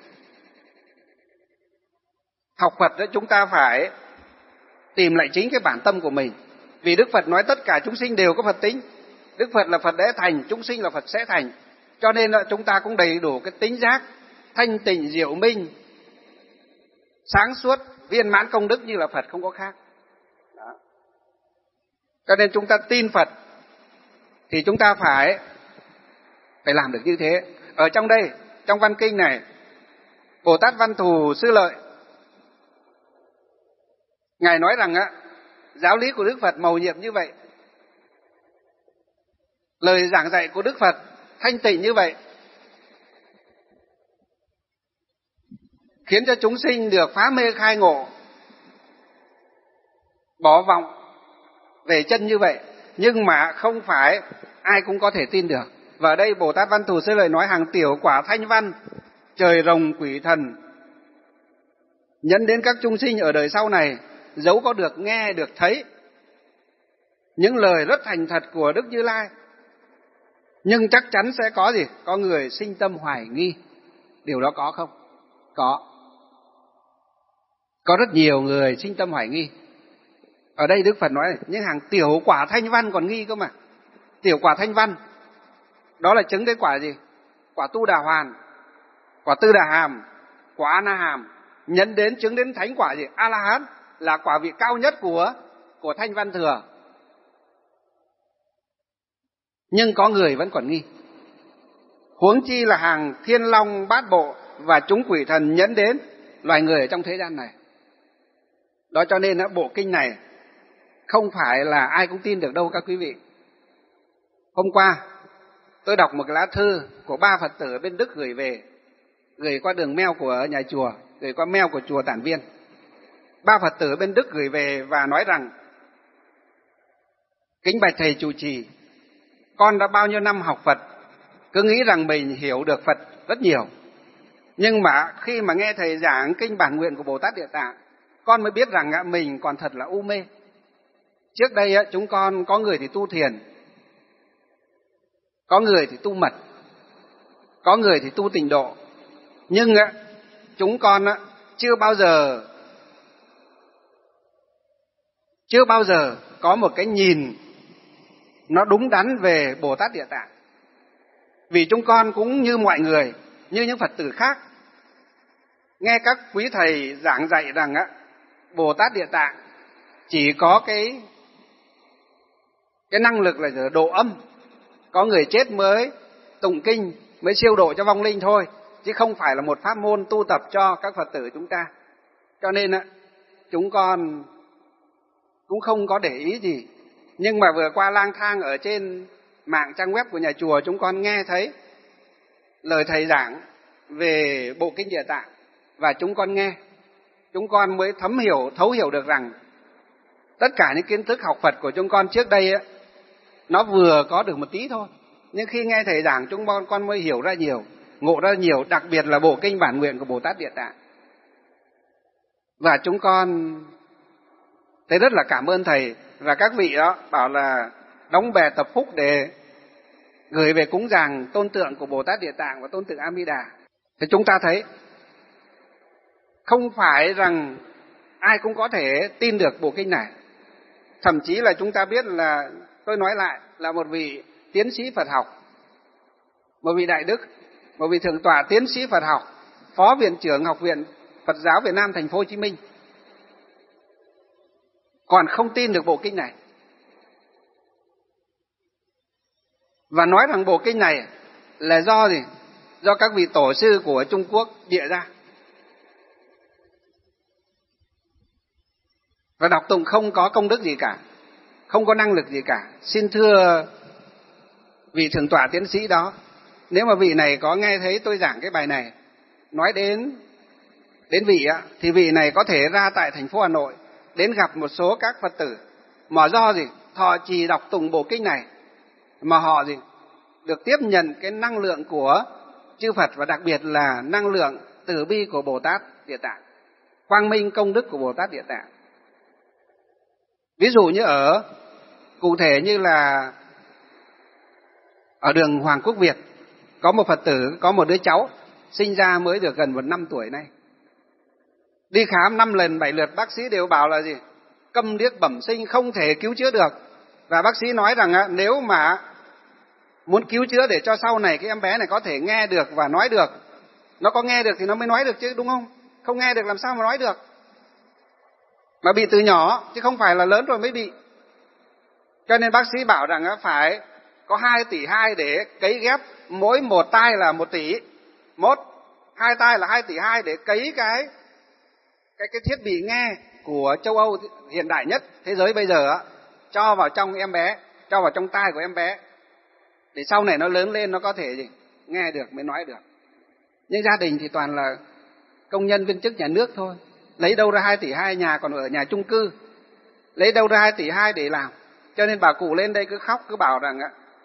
Học Phật đó, chúng ta phải tìm lại chính cái bản tâm của mình. Vì Đức Phật nói tất cả chúng sinh đều có Phật tính. Đức Phật là Phật đã thành, chúng sinh là Phật sẽ thành. Cho nên là chúng ta cũng đầy đủ cái tính giác thanh tịnh, diệu minh, sáng suốt, viên mãn công đức như là Phật, không có khác. Đó. Cho nên chúng ta tin Phật thì chúng ta phải làm được như thế. Ở trong đây, trong văn kinh này, Bồ Tát Văn Thù Sư Lợi Ngài nói rằng giáo lý của Đức Phật mầu nhiệm như vậy, lời giảng dạy của Đức Phật thanh tịnh như vậy, khiến cho chúng sinh được phá mê khai ngộ, bỏ vọng về chân như vậy. Nhưng mà không phải ai cũng có thể tin được. Và ở đây Bồ Tát Văn Thù Sư Lợi nói: hàng tiểu quả thanh văn, trời rồng quỷ thần, nhẫn đến các chúng sinh ở đời sau này, dẫu có được nghe được thấy những lời rất thành thật của Đức Như Lai, nhưng chắc chắn sẽ có gì? Có người sinh tâm hoài nghi. Điều đó có không? Có rất nhiều người sinh tâm hoài nghi. Ở đây Đức Phật nói này, những hàng tiểu quả thanh văn còn nghi cơ mà. Tiểu quả thanh văn đó là chứng cái quả gì? Quả Tu Đà Hoàn, quả Tư Đà Hàm, quả A Na Hàm, nhấn đến chứng đến thánh quả gì? A La Hán, là quả vị cao nhất của thanh văn thừa. Nhưng có người vẫn còn nghi. Huống chi là hàng thiên long bát bộ và chúng quỷ thần nhẫn đến loài người ở trong thế gian này. Đó cho nên bộ kinh này không phải là ai cũng tin được đâu các quý vị. Hôm qua tôi đọc một cái lá thư của 3 Phật tử ở bên Đức gửi qua đường mail của nhà chùa, gửi qua mail của chùa Tản Viên. 3 Phật tử ở bên Đức gửi về và nói rằng: kính bạch thầy trụ trì, con đã bao nhiêu năm học Phật, cứ nghĩ rằng mình hiểu được Phật rất nhiều. Nhưng mà khi mà nghe thầy giảng kinh bản nguyện của Bồ Tát Địa Tạng, con mới biết rằng mình còn thật là u mê. Trước đây chúng con có người thì tu thiền, có người thì tu mật, có người thì tu tịnh độ. Nhưng chúng con chưa bao giờ chưa bao giờ có một cái nhìn nó đúng đắn về Bồ Tát Địa Tạng. Vì chúng con cũng như mọi người, như những Phật tử khác, nghe các quý thầy giảng dạy rằng Bồ Tát Địa Tạng chỉ có cái năng lực là độ âm, có người chết mới tụng kinh, mới siêu độ cho vong linh thôi, chứ không phải là một pháp môn tu tập cho các Phật tử chúng ta. Cho nên chúng con cũng không có để ý gì. Nhưng mà vừa qua lang thang ở trên mạng trang web của nhà chùa, chúng con nghe thấy lời thầy giảng về bộ kinh Địa Tạng, và chúng con nghe, chúng con mới thấu hiểu được rằng tất cả những kiến thức học Phật của chúng con trước đây nó vừa có được một tí thôi, nhưng khi nghe thầy giảng chúng con mới hiểu ra nhiều, ngộ ra nhiều, đặc biệt là bộ kinh bản nguyện của Bồ Tát Địa Tạng. Và chúng con thấy rất là cảm ơn thầy, và các vị đó bảo là đóng bè tập phúc để gửi về cúng dường tôn tượng của Bồ Tát Địa Tạng và tôn tượng A Di Đà. Thì chúng ta thấy không phải rằng ai cũng có thể tin được bộ kinh này. Thậm chí là chúng ta biết là, tôi nói lại, là một vị tiến sĩ Phật học, một vị đại đức, một vị thượng tọa tiến sĩ Phật học, phó viện trưởng Học viện Phật giáo Việt Nam thành phố Hồ Chí Minh còn không tin được bộ kinh này, và nói rằng bộ kinh này là do gì? Do các vị tổ sư của Trung Quốc bịa ra, và đọc tụng không có công đức gì cả, không có năng lực gì cả. Xin thưa vị thượng tọa tiến sĩ đó, nếu mà vị này có nghe thấy tôi giảng cái bài này, nói đến vị thì vị này có thể ra tại thành phố Hà Nội, đến gặp một số các Phật tử mà do gì họ chỉ đọc tụng bộ kinh này mà họ được tiếp nhận cái năng lượng của chư Phật, và đặc biệt là năng lượng từ bi của Bồ Tát Địa Tạng, quang minh công đức của Bồ Tát Địa Tạng. Ví dụ như cụ thể như là ở đường Hoàng Quốc Việt, có một Phật tử, có một đứa cháu sinh ra mới được gần 1 năm tuổi này. Đi khám 5 lần 7 lượt, bác sĩ đều bảo là gì? Câm điếc bẩm sinh, không thể cứu chữa được. Và bác sĩ nói rằng nếu mà muốn cứu chữa để cho sau này cái em bé này có thể nghe được và nói được, nó có nghe được thì nó mới nói được chứ, đúng không? Không nghe được làm sao mà nói được? Mà bị từ nhỏ, chứ không phải là lớn rồi mới bị. Cho nên bác sĩ bảo rằng phải có 2,2 tỷ để cấy ghép, mỗi một tai là 1 tỷ, hai tai là 2,2 tỷ để cấy cái thiết bị nghe của châu Âu hiện đại nhất thế giới bây giờ cho vào trong em bé, cho vào trong tai của em bé, để sau này nó lớn lên nó có thể nghe được mới nói được. Nhưng gia đình thì toàn là công nhân viên chức nhà nước thôi, lấy đâu ra 2,2 tỷ, nhà còn ở nhà chung cư, lấy đâu ra 2,2 tỷ để làm. Cho nên bà cụ lên đây cứ khóc, cứ bảo rằng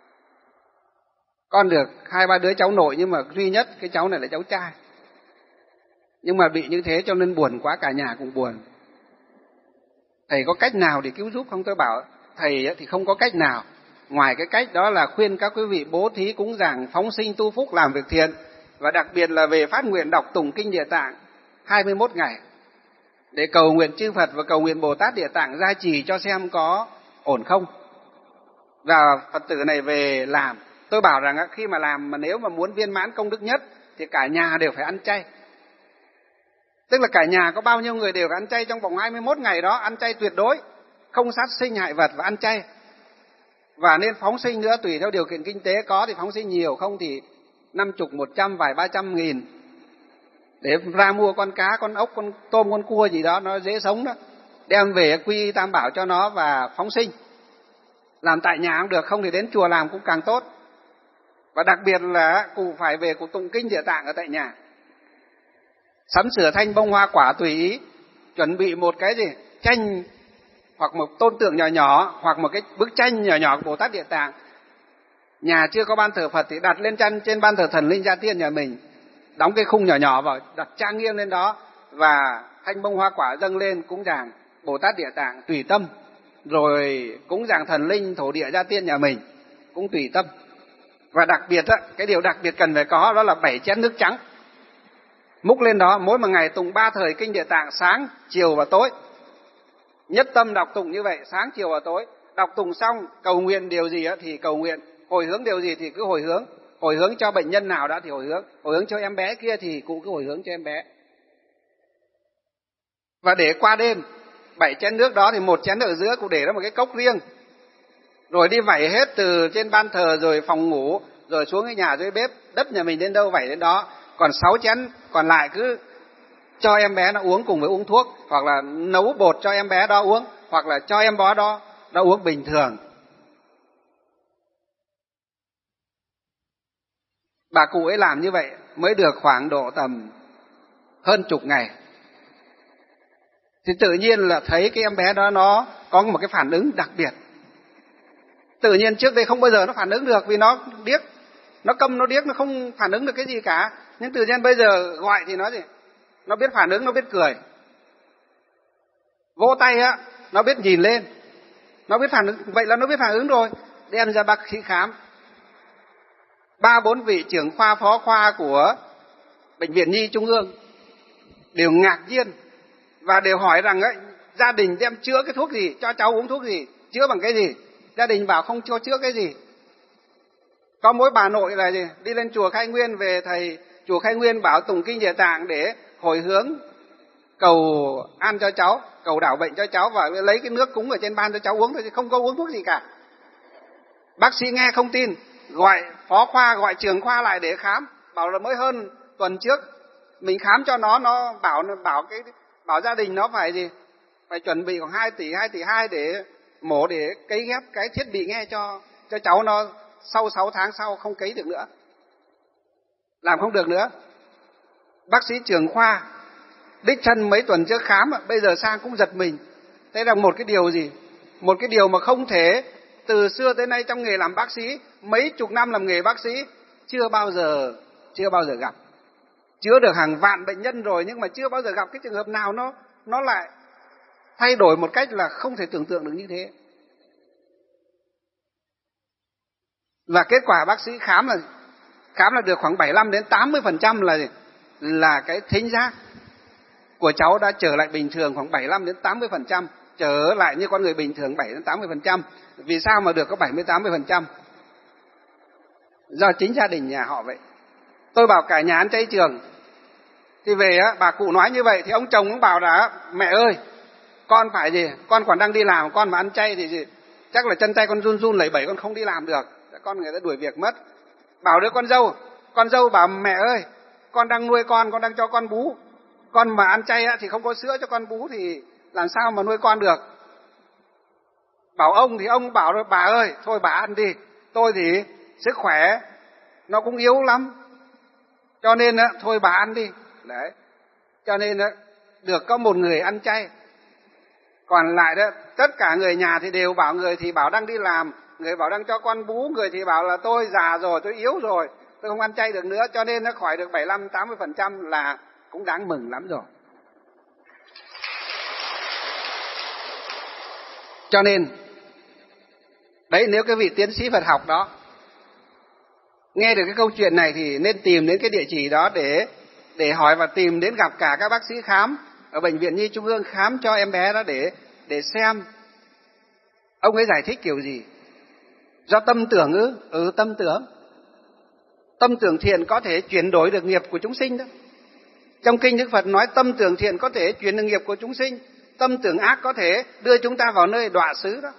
con được 2-3 đứa cháu nội, nhưng mà duy nhất cái cháu này là cháu trai. Nhưng mà bị như thế cho nên buồn quá, cả nhà cũng buồn. Thầy có cách nào để cứu giúp không? Tôi bảo thầy thì không có cách nào, ngoài cái cách đó là khuyên các quý vị bố thí cúng dường, phóng sinh tu phúc, làm việc thiện, và đặc biệt là về phát nguyện đọc tụng kinh Địa Tạng 21 ngày để cầu nguyện chư Phật và cầu nguyện Bồ Tát Địa Tạng gia trì cho xem có ổn không. Và Phật tử này về làm, tôi bảo rằng khi mà làm, mà nếu mà muốn viên mãn công đức nhất thì cả nhà đều phải ăn chay. Tức là cả nhà có bao nhiêu người đều phải ăn chay trong vòng 21 ngày đó, ăn chay tuyệt đối, không sát sinh hại vật và ăn chay. Và nên phóng sinh nữa, tùy theo điều kiện kinh tế, có thì phóng sinh nhiều, không thì 50, 100, vài 300 nghìn để ra mua con cá, con ốc, con tôm, con cua gì đó nó dễ sống đó, đem về quy tam bảo cho nó và phóng sinh. Làm tại nhà cũng được, không thì đến chùa làm cũng càng tốt. Và đặc biệt là cụ phải về cụ tụng kinh Địa Tạng ở tại nhà, sắm sửa thanh bông hoa quả tùy ý, chuẩn bị một cái tranh hoặc một tôn tượng nhỏ nhỏ, hoặc một cái bức tranh nhỏ nhỏ của Bồ Tát Địa Tạng. Nhà chưa có ban thờ Phật thì đặt lên trên ban thờ thần linh gia tiên nhà mình, đóng cái khung nhỏ nhỏ vào, đặt trang nghiêm lên đó, và thanh bông hoa quả dâng lên cúng dường Bồ Tát Địa Tạng tùy tâm, rồi cúng dường thần linh thổ địa gia tiên nhà mình cũng tùy tâm. Và đặc biệt cái điều đặc biệt cần phải có đó là 7 chén nước trắng múc lên đó, mỗi một ngày tụng 3 thời kinh Địa Tạng, sáng, chiều và tối. nhất tâm đọc tụng như vậy, sáng chiều và tối. Đọc tụng xong cầu nguyện điều gì thì cầu nguyện, hồi hướng điều gì thì cứ hồi hướng cho bệnh nhân nào đã thì hồi hướng cho em bé kia thì cụ cứ hồi hướng cho em bé. Và để qua đêm 7 chén nước đó thì 1 chén ở giữa cụ để ra một cái cốc riêng, rồi đi vẩy hết từ trên ban thờ rồi phòng ngủ rồi xuống cái nhà dưới bếp, đất nhà mình đến đâu vẩy đến đó. Còn 6 chén còn lại cứ cho em bé nó uống cùng với uống thuốc, hoặc là nấu bột cho em bé đó uống, hoặc là cho em bé đó uống bình thường. Bà cụ ấy làm như vậy mới được khoảng độ tầm hơn chục ngày. Thì tự nhiên là thấy cái em bé đó nó có một cái phản ứng đặc biệt. Tự nhiên trước đây không bao giờ nó phản ứng được vì nó điếc, nó câm, nó điếc, nó không phản ứng được cái gì cả. Nhưng tự nhiên bây giờ gọi thì nó gì? Nó biết phản ứng, nó biết cười. Vỗ tay á, nó biết nhìn lên, nó biết phản ứng, vậy là nó biết phản ứng rồi. Đem ra bác sĩ khám. 3-4 vị trưởng khoa, phó khoa của Bệnh viện Nhi Trung ương đều ngạc nhiên và đều hỏi rằng ấy, gia đình đem chữa cái thuốc gì, cho cháu uống thuốc gì, chữa bằng cái gì. Gia đình bảo không cho chữa cái gì. Có mỗi bà nội là gì? Đi lên chùa Khai Nguyên, về thầy chùa Khai Nguyên bảo tụng kinh Địa Tạng để hồi hướng cầu an cho cháu, cầu đảo bệnh cho cháu, và lấy cái nước cúng ở trên ban cho cháu uống thôi, chứ không có uống thuốc gì cả. Bác sĩ nghe không tin, gọi phó khoa, gọi trưởng khoa lại để khám, bảo là mới hơn tuần trước mình khám cho nó bảo gia đình nó phải gì? Phải chuẩn bị khoảng 2 tỷ 2 để mổ, để cấy ghép cái thiết bị nghe cho cháu nó, sau 6 tháng sau không cấy được nữa. Làm không được nữa. Bác sĩ trưởng khoa đích thân mấy tuần trước khám, bây giờ sang cũng giật mình. Thế là một cái điều gì? Một cái điều mà không thể, từ xưa tới nay trong nghề làm bác sĩ, mấy chục năm làm nghề bác sĩ, chưa bao giờ gặp. Chữa được hàng vạn bệnh nhân rồi, nhưng mà chưa bao giờ gặp cái trường hợp nào nó lại thay đổi một cách là không thể tưởng tượng được như thế. Và kết quả bác sĩ khám là được khoảng 75-80% là cái thính giác của cháu đã trở lại bình thường, khoảng 75-80%, trở lại như con người bình thường 7-80%. Vì sao mà được có 70-80%? Do chính gia đình nhà họ vậy. Tôi bảo cả nhà ăn chay trường, thì về bà cụ nói như vậy thì ông chồng cũng bảo là mẹ ơi, con phải gì? Con còn đang đi làm, con mà ăn chay thì gì? Chắc là chân tay con run run lẩy bẩy, con không đi làm được. Con người ta đuổi việc mất. Bảo đứa con dâu bảo mẹ ơi, con đang nuôi con đang cho con bú. Con mà ăn chay thì không có sữa cho con bú thì làm sao mà nuôi con được. Bảo ông thì ông bảo bà ơi, thôi bà ăn đi. Tôi thì sức khỏe nó cũng yếu lắm, cho nên thôi bà ăn đi. Đấy. Cho nên được có một người ăn chay. Còn lại đó, tất cả người nhà thì đều bảo, người thì bảo đang đi làm, người bảo đang cho con bú, người thì bảo là tôi già rồi, tôi yếu rồi, tôi không ăn chay được nữa, cho nên nó khỏi được 75-80% là cũng đáng mừng lắm rồi. Cho nên, đấy, nếu cái vị tiến sĩ Phật học đó nghe được cái câu chuyện này thì nên tìm đến cái địa chỉ đó để hỏi, và tìm đến gặp cả các bác sĩ khám ở Bệnh viện Nhi Trung ương khám cho em bé đó để xem ông ấy giải thích kiểu gì. Do tâm tưởng ư? Tâm tưởng. Tâm tưởng thiện có thể chuyển đổi được nghiệp của chúng sinh đó. Trong kinh Đức Phật nói tâm tưởng thiện có thể chuyển được nghiệp của chúng sinh, tâm tưởng ác có thể đưa chúng ta vào nơi đọa xứ đó.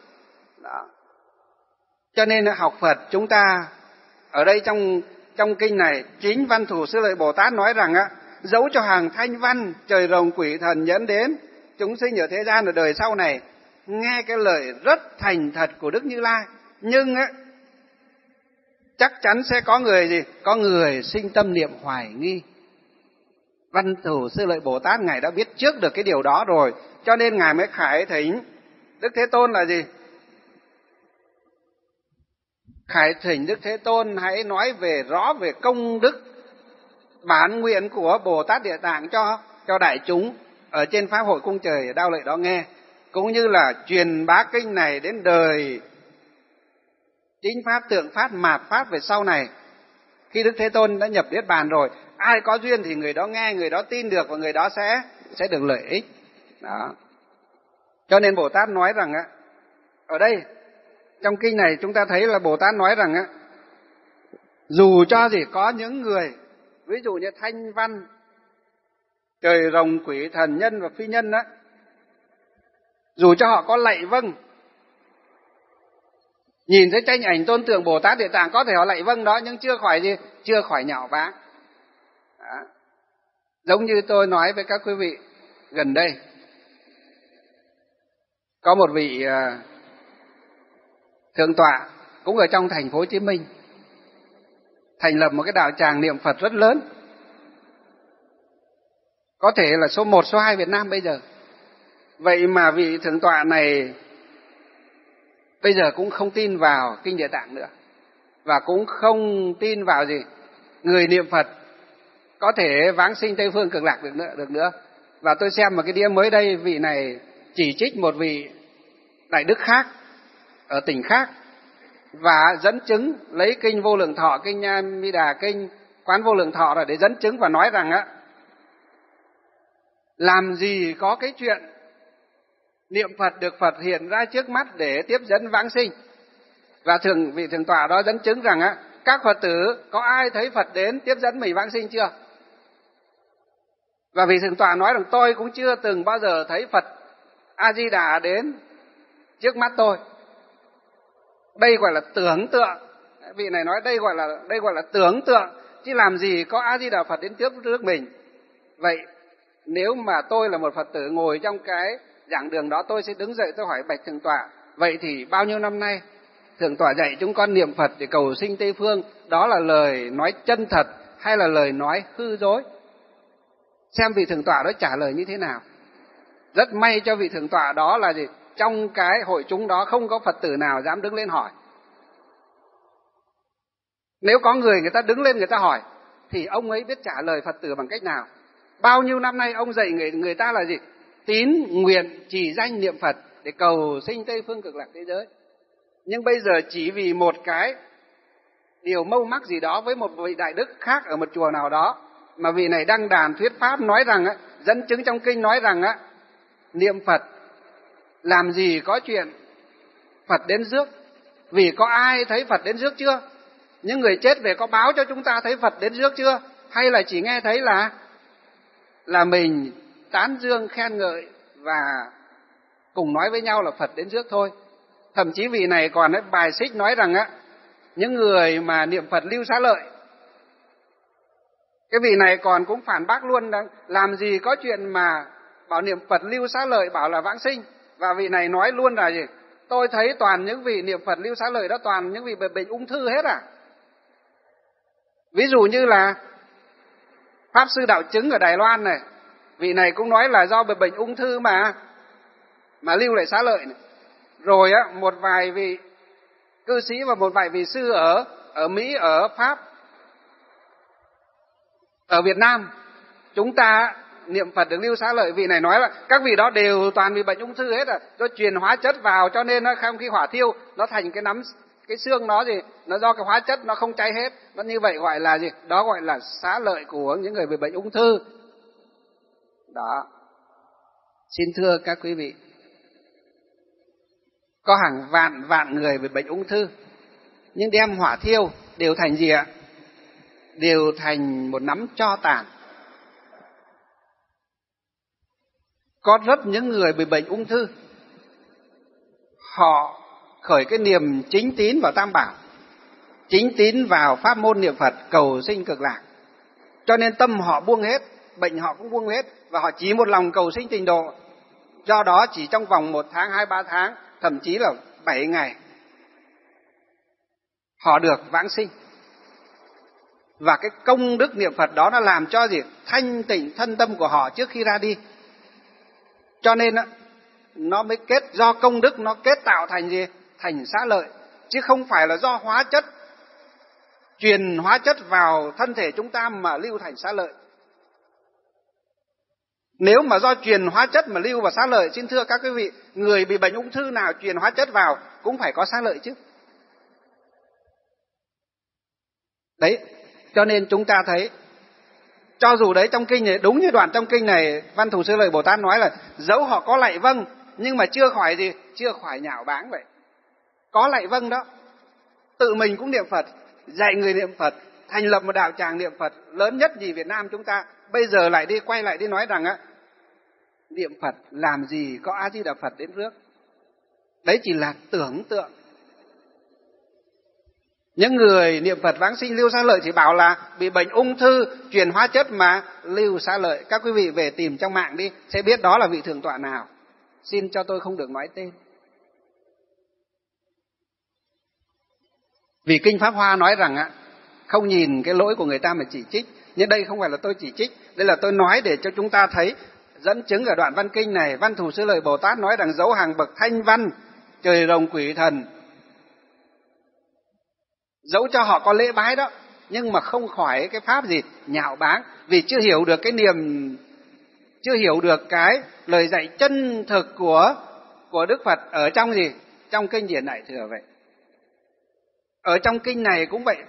Cho nên học Phật chúng ta ở đây trong kinh này, chính Văn Thủ Sư Lợi Bồ Tát nói rằng dẫu cho hàng thanh văn, trời rồng quỷ thần nhẫn đến, chúng sinh ở thế gian ở đời sau này nghe cái lời rất thành thật của Đức Như Lai, nhưng chắc chắn sẽ có người gì? Có người sinh tâm niệm hoài nghi. Văn Thủ Sư Lợi Bồ Tát Ngài đã biết trước được cái điều đó rồi, cho nên Ngài mới khải thỉnh Đức Thế Tôn là gì? Khải thỉnh Đức Thế Tôn hãy nói rõ về công đức bản nguyện của Bồ Tát Địa Tạng cho đại chúng ở trên Pháp hội cung trời Đao Lợi đó nghe, cũng như là truyền bá kinh này đến đời chính pháp, tượng pháp, mạt pháp về sau này. Khi Đức Thế Tôn đã nhập Niết Bàn rồi, ai có duyên thì người đó nghe, người đó tin được, và người đó sẽ được lợi ích. Đó. Cho nên Bồ Tát nói rằng ở đây trong kinh này chúng ta thấy là Bồ Tát nói rằng dù cho có những người ví dụ như thanh văn, trời rồng, quỷ thần, nhân và phi nhân dù cho họ có lạy vâng, nhìn thấy tranh ảnh tôn tượng Bồ Tát Địa Tạng có thể họ lạy vâng đó, nhưng chưa khỏi nhạo báng. Giống như tôi nói với các quý vị gần đây, có một vị thượng tọa cũng ở trong thành phố Hồ Chí Minh thành lập một cái đạo tràng niệm Phật rất lớn, có thể là số 1, số 2 Việt Nam bây giờ. Vậy mà vị thượng tọa này bây giờ cũng không tin vào kinh Địa Tạng nữa, và cũng không tin vào người niệm Phật có thể vãng sinh Tây Phương Cực Lạc được nữa. Và tôi xem một cái đĩa mới đây, vị này chỉ trích một vị đại đức khác ở tỉnh khác và dẫn chứng lấy kinh Vô Lượng Thọ, kinh A Di Đà, kinh Quán Vô Lượng Thọ để dẫn chứng và nói rằng làm gì có cái chuyện niệm Phật được Phật hiện ra trước mắt để tiếp dẫn vãng sinh. Và vị thượng tọa đó dẫn chứng rằng các Phật tử có ai thấy Phật đến tiếp dẫn mình vãng sinh chưa? Và vị thượng tọa nói rằng tôi cũng chưa từng bao giờ thấy Phật A Di Đà đến trước mắt tôi. Đây gọi là tưởng tượng. Vị này nói đây gọi là tưởng tượng, chứ làm gì có A Di Đà Phật đến tiếp trước mình. Vậy nếu mà tôi là một Phật tử ngồi trong cái giảng đường đó, tôi sẽ đứng dậy tôi hỏi bạch thượng tọa, vậy thì bao nhiêu năm nay thượng tọa dạy chúng con niệm Phật để cầu sinh Tây Phương, đó là lời nói chân thật hay là lời nói hư dối? Xem vị thượng tọa đó trả lời như thế nào. Rất may cho vị thượng tọa đó là trong cái hội chúng đó không có Phật tử nào dám đứng lên hỏi. Nếu có người ta đứng lên người ta hỏi thì ông ấy biết trả lời Phật tử bằng cách nào. Bao nhiêu năm nay ông dạy người ta là tín nguyện trì danh niệm Phật để cầu sinh Tây Phương Cực Lạc thế giới. Nhưng bây giờ chỉ vì một cái điều mâu mắc gì đó với một vị đại đức khác ở một chùa nào đó, mà vị này đăng đàn thuyết pháp nói rằng dẫn chứng trong kinh nói rằng niệm Phật làm gì có chuyện Phật đến rước, vì có ai thấy Phật đến rước chưa? Những người chết về có báo cho chúng ta thấy Phật đến rước chưa? Hay là chỉ nghe thấy là mình tán dương khen ngợi và cùng nói với nhau là Phật đến rước thôi. Thậm chí vị này còn bài xích nói rằng những người mà niệm Phật lưu xá lợi, cái vị này còn cũng phản bác luôn đó, làm gì có chuyện mà bảo niệm Phật lưu xá lợi bảo là vãng sinh. Và vị này nói luôn là tôi thấy toàn những vị niệm Phật lưu xá lợi đó toàn những vị bệnh ung thư hết Ví dụ như là Pháp Sư Đạo Chứng ở Đài Loan này, vị này cũng nói là do bệnh ung thư mà lưu lại xá lợi này. Rồi một vài vị cư sĩ và một vài vị sư ở Mỹ, ở Pháp, ở Việt Nam, chúng ta niệm Phật được lưu xá lợi, vị này nói là các vị đó đều toàn bị bệnh ung thư hết do truyền hóa chất vào, cho nên không khi hỏa thiêu nó thành cái xương nó nó do cái hóa chất nó không cháy hết, nó như vậy gọi là đó gọi là xá lợi của những người bị bệnh ung thư đó. Xin thưa các quý vị, có hàng vạn người bị bệnh ung thư, nhưng đem hỏa thiêu đều thành gì ạ? Đều thành một nắm tro tàn. Có rất những người bị bệnh ung thư, họ khởi cái niềm chính tín vào Tam Bảo, chính tín vào pháp môn niệm Phật cầu sinh Cực Lạc, cho nên tâm họ buông hết, bệnh họ cũng buông hết, và họ chỉ một lòng cầu sinh Tịnh độ. Do đó chỉ trong vòng 1 tháng, 2-3 tháng, thậm chí là 7 ngày, họ được vãng sinh. Và cái công đức niệm Phật đó nó làm cho thanh tịnh thân tâm của họ trước khi ra đi. Cho nên nó mới do công đức nó kết tạo thành thành xá lợi, chứ không phải là do hóa chất, truyền hóa chất vào thân thể chúng ta mà lưu thành xá lợi. Nếu mà do truyền hóa chất mà lưu vào xá lợi, xin thưa các quý vị, người bị bệnh ung thư nào truyền hóa chất vào cũng phải có xá lợi chứ. Đấy, cho nên chúng ta thấy, cho dù đấy trong kinh này, đúng như đoạn trong kinh này Văn Thù Sư Lợi Bồ Tát nói là dẫu họ có lạy vâng, nhưng mà chưa khỏi gì? Chưa khỏi nhạo báng vậy. Có lạy vâng đó. Tự mình cũng niệm Phật, dạy người niệm Phật, thành lập một đạo tràng niệm Phật lớn nhất nhì Việt Nam chúng ta. Bây giờ lại đi quay lại đi nói rằng á, niệm Phật làm gì có A Di Đà Phật đến rước. Đấy chỉ là tưởng tượng. Những người niệm Phật vãng sinh Lưu Xá Lợi chỉ bảo là bị bệnh ung thư truyền hóa chất mà Lưu Xá Lợi. Các quý vị về tìm trong mạng đi, sẽ biết đó là vị thượng tọa nào. Xin cho tôi không được nói tên. Vì Kinh Pháp Hoa nói rằng á, không nhìn cái lỗi của người ta mà chỉ trích. Nhưng đây không phải là tôi chỉ trích, đây là tôi nói để cho chúng ta thấy. Dẫn chứng ở đoạn văn kinh này, Văn Thù Sư Lợi Bồ Tát nói rằng dấu hàng bậc thanh văn, trời rồng quỷ thần, dẫu cho họ có lễ bái đó, nhưng mà không khỏi cái pháp gì? Nhạo báng. Vì chưa hiểu được cái niềm, chưa hiểu được cái lời dạy chân thực của Đức Phật ở trong gì? Trong kinh điển Đại Thừa vậy. Ở trong kinh này cũng vậy.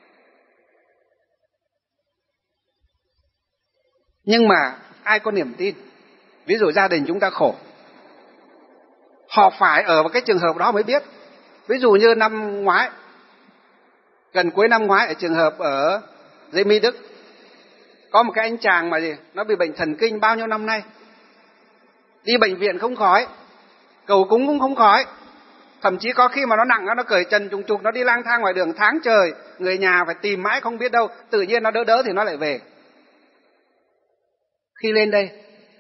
Nhưng mà ai có niềm tin? Ví dụ gia đình chúng ta khổ, họ phải ở một cái trường hợp đó mới biết. Ví dụ như năm ngoái, gần cuối năm ngoái, ở trường hợp ở dưới Mỹ Đức, có một cái anh chàng mà gì, nó bị bệnh thần kinh bao nhiêu năm nay, đi bệnh viện không khỏi, cầu cúng cũng không khỏi, thậm chí có khi mà nó nặng nó cởi trần trùng trục, nó đi lang thang ngoài đường tháng trời, người nhà phải tìm mãi không biết đâu, tự nhiên nó đỡ thì nó lại về. Khi lên đây,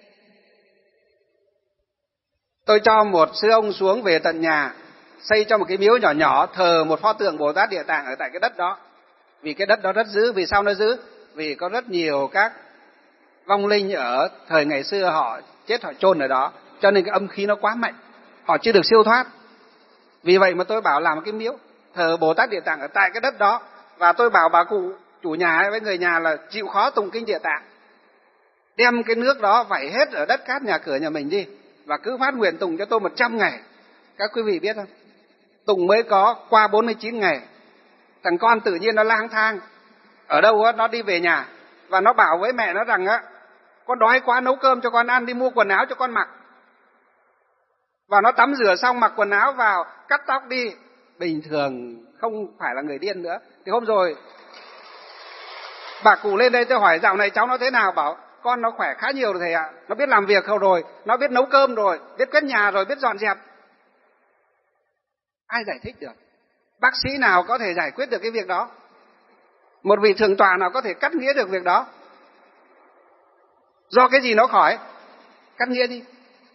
tôi cho một sư ông xuống về tận nhà, xây cho một cái miếu nhỏ nhỏ, thờ một pho tượng Bồ Tát Địa Tạng ở tại cái đất đó. Vì cái đất đó rất giữ. Vì sao nó giữ? Vì có rất nhiều các vong linh ở thời ngày xưa họ chết họ chôn ở đó, cho nên cái âm khí nó quá mạnh, họ chưa được siêu thoát. Vì vậy mà tôi bảo làm một cái miếu thờ Bồ Tát Địa Tạng ở tại cái đất đó. Và tôi bảo bà cụ chủ nhà với người nhà là chịu khó tụng kinh Địa Tạng, đem cái nước đó vẩy hết ở đất cát nhà cửa nhà mình đi, và cứ phát nguyện tụng cho tôi 100 ngày. Các quý vị biết không? Tụng mới có qua 49 ngày, thằng con tự nhiên nó lang thang ở đâu á, nó đi về nhà và nó bảo với mẹ nó rằng á, con đói quá, nấu cơm cho con ăn, đi mua quần áo cho con mặc. Và nó tắm rửa xong mặc quần áo vào, cắt tóc đi, bình thường không phải là người điên nữa. Thì hôm rồi bà cụ lên đây tôi hỏi dạo này cháu nó thế nào, bảo con nó khỏe khá nhiều rồi thầy ạ, nó biết làm việc rồi, nó biết nấu cơm rồi, biết quét nhà rồi, biết dọn dẹp. Ai giải thích được? Bác sĩ nào có thể giải quyết được cái việc đó? Một vị thượng tọa nào có thể cắt nghĩa được việc đó? Do cái gì nó khỏi? Cắt nghĩa đi.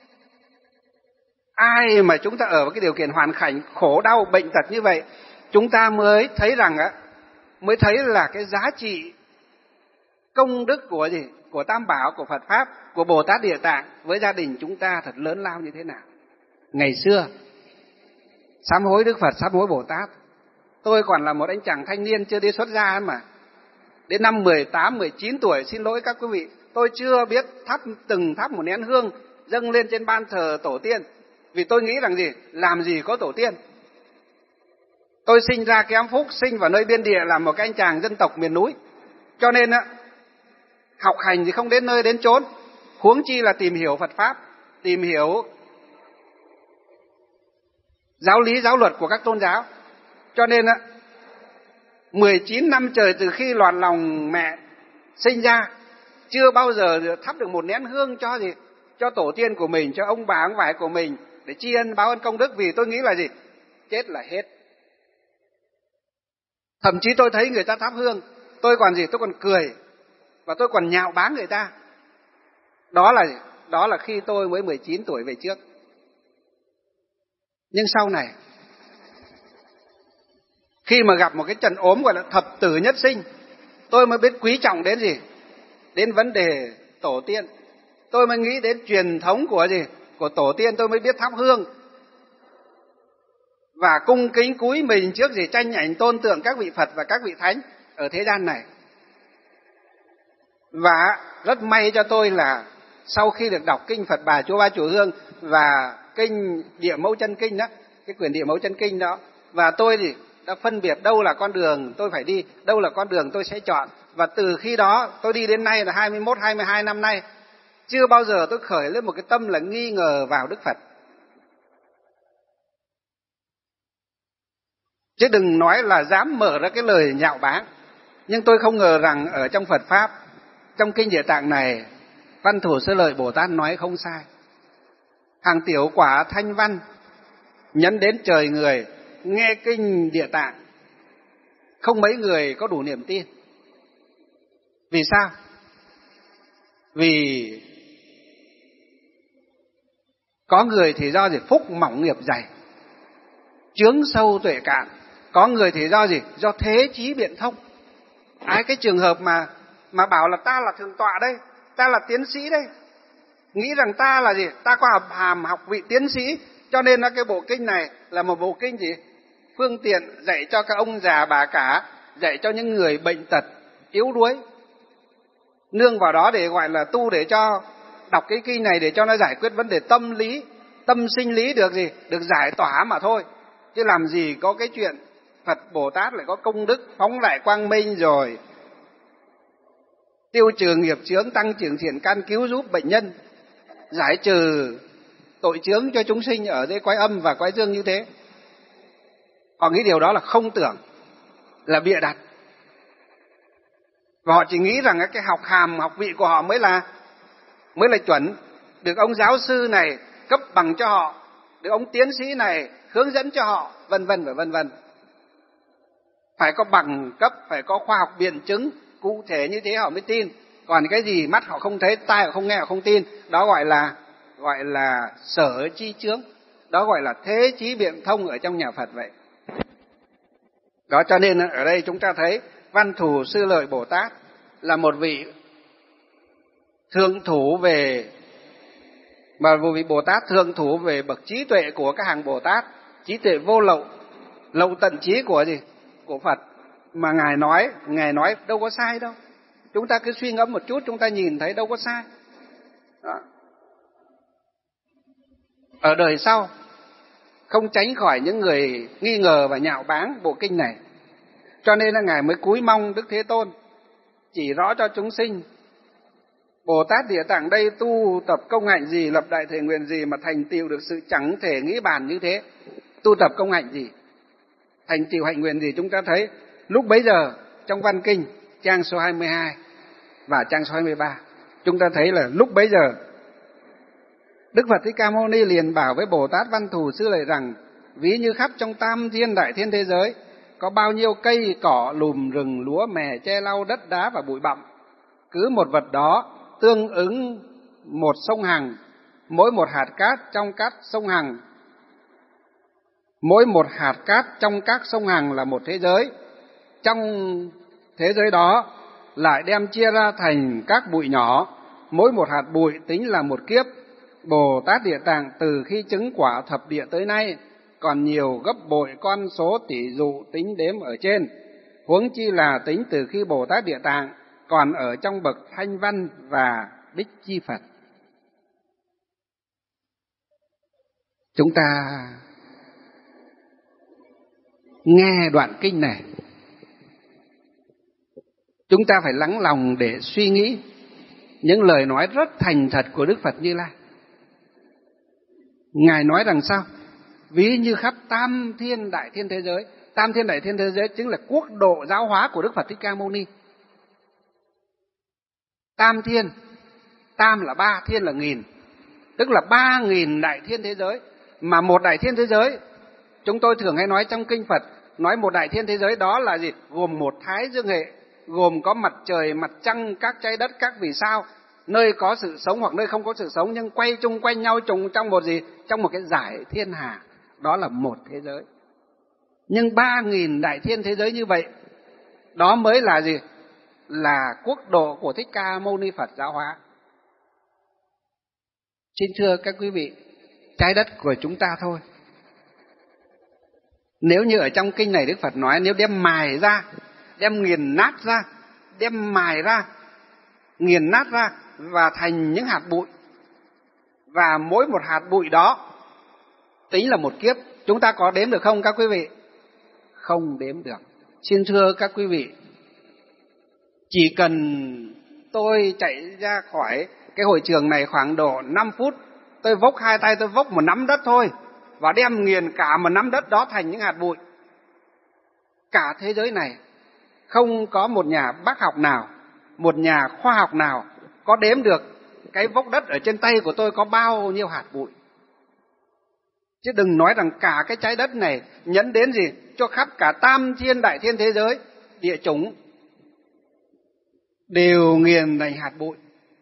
Ai mà chúng ta ở cái điều kiện hoàn cảnh khổ đau bệnh tật như vậy, chúng ta mới thấy rằng á, mới thấy là cái giá trị công đức của gì? Của Tam Bảo, của Phật Pháp, của Bồ Tát Địa Tạng với gia đình chúng ta thật lớn lao như thế nào. Ngày xưa sám hối Đức Phật, sám hối Bồ Tát, tôi còn là một anh chàng thanh niên chưa đi xuất gia mà. Đến năm 18, 19 tuổi, xin lỗi các quý vị, tôi chưa biết từng thắp một nén hương dâng lên trên ban thờ tổ tiên. Vì tôi nghĩ rằng gì? Làm gì có tổ tiên. Tôi sinh ra kém phúc, sinh vào nơi biên địa, làm một cái anh chàng dân tộc miền núi. Cho nên á, học hành thì không đến nơi đến chốn, huống chi là tìm hiểu Phật Pháp, tìm hiểu giáo lý, giáo luật của các tôn giáo. Cho nên á, 19 năm trời từ khi loạn lòng mẹ sinh ra, chưa bao giờ thắp được một nén hương cho gì? Cho tổ tiên của mình, cho ông bà ông vải của mình, để tri ân báo ơn công đức. Vì tôi nghĩ là gì? Chết là hết. Thậm chí tôi thấy người ta thắp hương, tôi còn gì? Tôi còn cười, và tôi còn nhạo báng người ta. Đó là khi tôi mới 19 tuổi về trước. Nhưng sau này, khi mà gặp một cái trận ốm gọi là thập tử nhất sinh, tôi mới biết quý trọng đến gì? Đến vấn đề tổ tiên. Tôi mới nghĩ đến truyền thống của gì? Của tổ tiên. Tôi mới biết thắp hương và cung kính cúi mình trước gì? Tranh ảnh tôn tượng các vị Phật và các vị Thánh ở thế gian này. Và rất may cho tôi là sau khi được đọc kinh Phật Bà Chúa Ba Chùa Hương và kinh Địa Mẫu Chân Kinh đó, cái quyển Địa Mẫu Chân Kinh đó, và tôi thì đã phân biệt đâu là con đường tôi phải đi, đâu là con đường tôi sẽ chọn. Và từ khi đó tôi đi đến nay là 21, 22 năm nay, chưa bao giờ tôi khởi lên một cái tâm là nghi ngờ vào Đức Phật. chứ đừng nói là dám mở ra cái lời nhạo báng. Nhưng tôi không ngờ rằng ở trong Phật Pháp, trong Kinh Địa Tạng này, Văn Thù Sư Lợi Bồ Tát nói không sai. Hàng tiểu quả thanh văn nhấn đến trời người, nghe Kinh Địa Tạng, không mấy người có đủ niềm tin. Vì sao? Vì có người thì do gì? Phúc mỏng nghiệp dày, chướng sâu tuệ cạn. Có người thì do gì? Do thế chí biện thông. Cái trường hợp mà bảo là ta là thượng tọa đây, ta là tiến sĩ đây, nghĩ rằng ta là gì? Ta có hàm học vị tiến sĩ, cho nên là cái bộ kinh này là một bộ kinh gì? Phương tiện dạy cho các ông già bà cả, dạy cho những người bệnh tật, yếu đuối. Nương vào đó để gọi là tu, để cho đọc cái kinh này để cho nó giải quyết vấn đề tâm lý, tâm sinh lý được gì? Được giải tỏa mà thôi. Chứ làm gì có cái chuyện Phật Bồ Tát lại có công đức phóng đại quang minh rồi tiêu trừ nghiệp chướng, tăng trưởng thiện căn, cứu giúp bệnh nhân, giải trừ tội chướng cho chúng sinh ở dưới quái âm và quái dương như thế. Họ nghĩ điều đó là không tưởng, là bịa đặt. Và họ chỉ nghĩ rằng cái học hàm, học vị của họ mới là chuẩn, được ông giáo sư này cấp bằng cho họ, được ông tiến sĩ này hướng dẫn cho họ, vân vân và vân vân. Phải có bằng cấp, phải có khoa học biện chứng cụ thể như thế họ mới tin. Còn cái gì mắt họ không thấy, tai họ không nghe, họ không tin, đó gọi là sở chi chướng, đó gọi là thế chí biện thông ở trong nhà Phật vậy. Đó, cho nên ở đây chúng ta thấy Văn Thù Sư Lợi Bồ Tát là một vị thượng thủ về, mà một vị Bồ Tát thượng thủ về bậc trí tuệ của các hàng Bồ Tát, trí tuệ vô lậu, lậu tận trí của gì? Của Phật. Mà Ngài nói đâu có sai đâu. Chúng ta cứ suy ngẫm một chút, chúng ta nhìn thấy đâu có sai. Đó. Ở đời sau không tránh khỏi những người nghi ngờ và nhạo báng bộ kinh này, cho nên là Ngài mới cúi mong Đức Thế Tôn chỉ rõ cho chúng sinh Bồ Tát Địa Tạng đây tu tập công hạnh gì, lập đại thể nguyện gì mà thành tựu được sự chẳng thể nghĩ bàn như thế. Tu tập công hạnh gì, thành tựu hạnh nguyện gì. Chúng ta thấy lúc bấy giờ trong văn kinh trang số 22 và trang số 23, chúng ta thấy là lúc bấy giờ Đức Phật Thích Ca Mâu Ni liền bảo với Bồ Tát Văn Thù Sư Lợi rằng: ví như khắp trong tam thiên đại thiên thế giới có bao nhiêu cây cỏ, lùm rừng, lúa mè, che lau, đất đá và bụi bặm, cứ một vật đó tương ứng một sông Hằng, mỗi một hạt cát trong các sông Hằng, mỗi một hạt cát trong các sông Hằng là một thế giới. Trong thế giới đó lại đem chia ra thành các bụi nhỏ, mỗi một hạt bụi tính là một kiếp. Bồ Tát Địa Tạng từ khi chứng quả thập địa tới nay còn nhiều gấp bội con số tỷ dụ tính đếm ở trên, huống chi là tính từ khi Bồ Tát Địa Tạng còn ở trong bậc thanh văn và bích chi Phật. Chúng ta nghe đoạn kinh này, chúng ta phải lắng lòng để suy nghĩ những lời nói rất thành thật của Đức Phật Như Lai. Ngài nói rằng sao? Ví như khắp tam thiên đại thiên thế giới. Tam thiên đại thiên thế giới chính là quốc độ giáo hóa của Đức Phật Thích Ca Mâu Ni. Tam thiên, tam là 3, thiên là nghìn, tức là 3.000 đại thiên thế giới. Mà một đại thiên thế giới, chúng tôi thường hay nói trong kinh Phật, nói một đại thiên thế giới đó là gì? Gồm một thái dương hệ, gồm có mặt trời, mặt trăng, các trái đất, các vì sao, nơi có sự sống hoặc nơi không có sự sống, nhưng quay chung quanh nhau trong một gì? Trong một cái giải thiên hà, đó là một thế giới. Nhưng 3.000 đại thiên thế giới như vậy, đó mới là gì? Là quốc độ của Thích Ca Mâu Ni Phật giáo hóa. Xin thưa các quý vị, trái đất của chúng ta thôi. Nếu như ở trong kinh này Đức Phật nói, nếu đem mài ra, đem nghiền nát ra, đem mài ra, nghiền nát ra và thành những hạt bụi, và mỗi một hạt bụi đó tính là một kiếp, chúng ta có đếm được không các quý vị? Không đếm được. Xin thưa các quý vị, chỉ cần tôi chạy ra khỏi cái hội trường này khoảng độ 5 phút, tôi vốc hai tay, tôi vốc một nắm đất thôi, và đem nghiền cả một nắm đất đó thành những hạt bụi. cả thế giới này không có một nhà bác học nào, một nhà khoa học nào có đếm được cái vốc đất ở trên tay của tôi có bao nhiêu hạt bụi. Chứ đừng nói rằng cả cái trái đất này nhẫn đến gì cho khắp cả tam thiên đại thiên thế giới, địa chủng đều nghiền thành hạt bụi.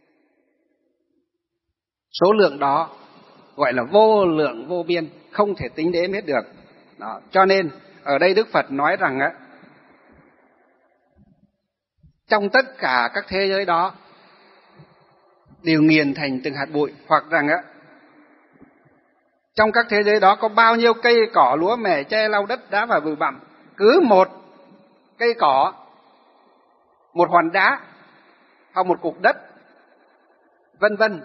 Số lượng đó gọi là vô lượng vô biên, không thể tính đếm hết được. Đó. Cho nên ở đây Đức Phật nói rằng á, trong tất cả các thế giới đó đều nghiền thành từng hạt bụi, hoặc rằng á, trong các thế giới đó có bao nhiêu cây cỏ lúa mẻ tre lau đất đá và bụi bặm, cứ một cây cỏ, một hòn đá hoặc một cục đất, vân vân,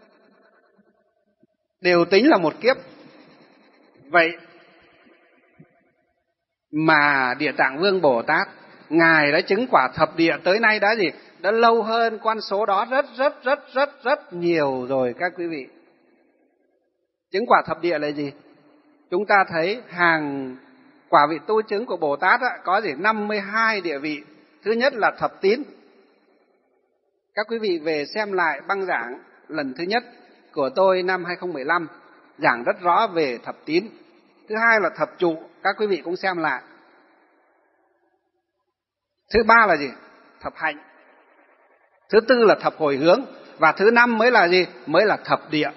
đều tính là một kiếp. Vậy mà Địa Tạng Vương Bồ Tát, Ngài đã chứng quả thập địa tới nay đã gì? Đã lâu hơn con số đó rất nhiều rồi các quý vị. Chứng quả thập địa là gì? Chúng ta thấy hàng quả vị tu chứng của Bồ Tát có gì? 52 địa vị. Thứ nhất là thập tín. Các quý vị về xem lại băng giảng lần thứ nhất của tôi năm 2015, giảng rất rõ về thập tín. Thứ hai là thập trụ, các quý vị cũng xem lại. Thứ ba là gì? Thập hạnh. Thứ tư là thập hồi hướng. Và thứ năm mới là gì? Mới là thập địa.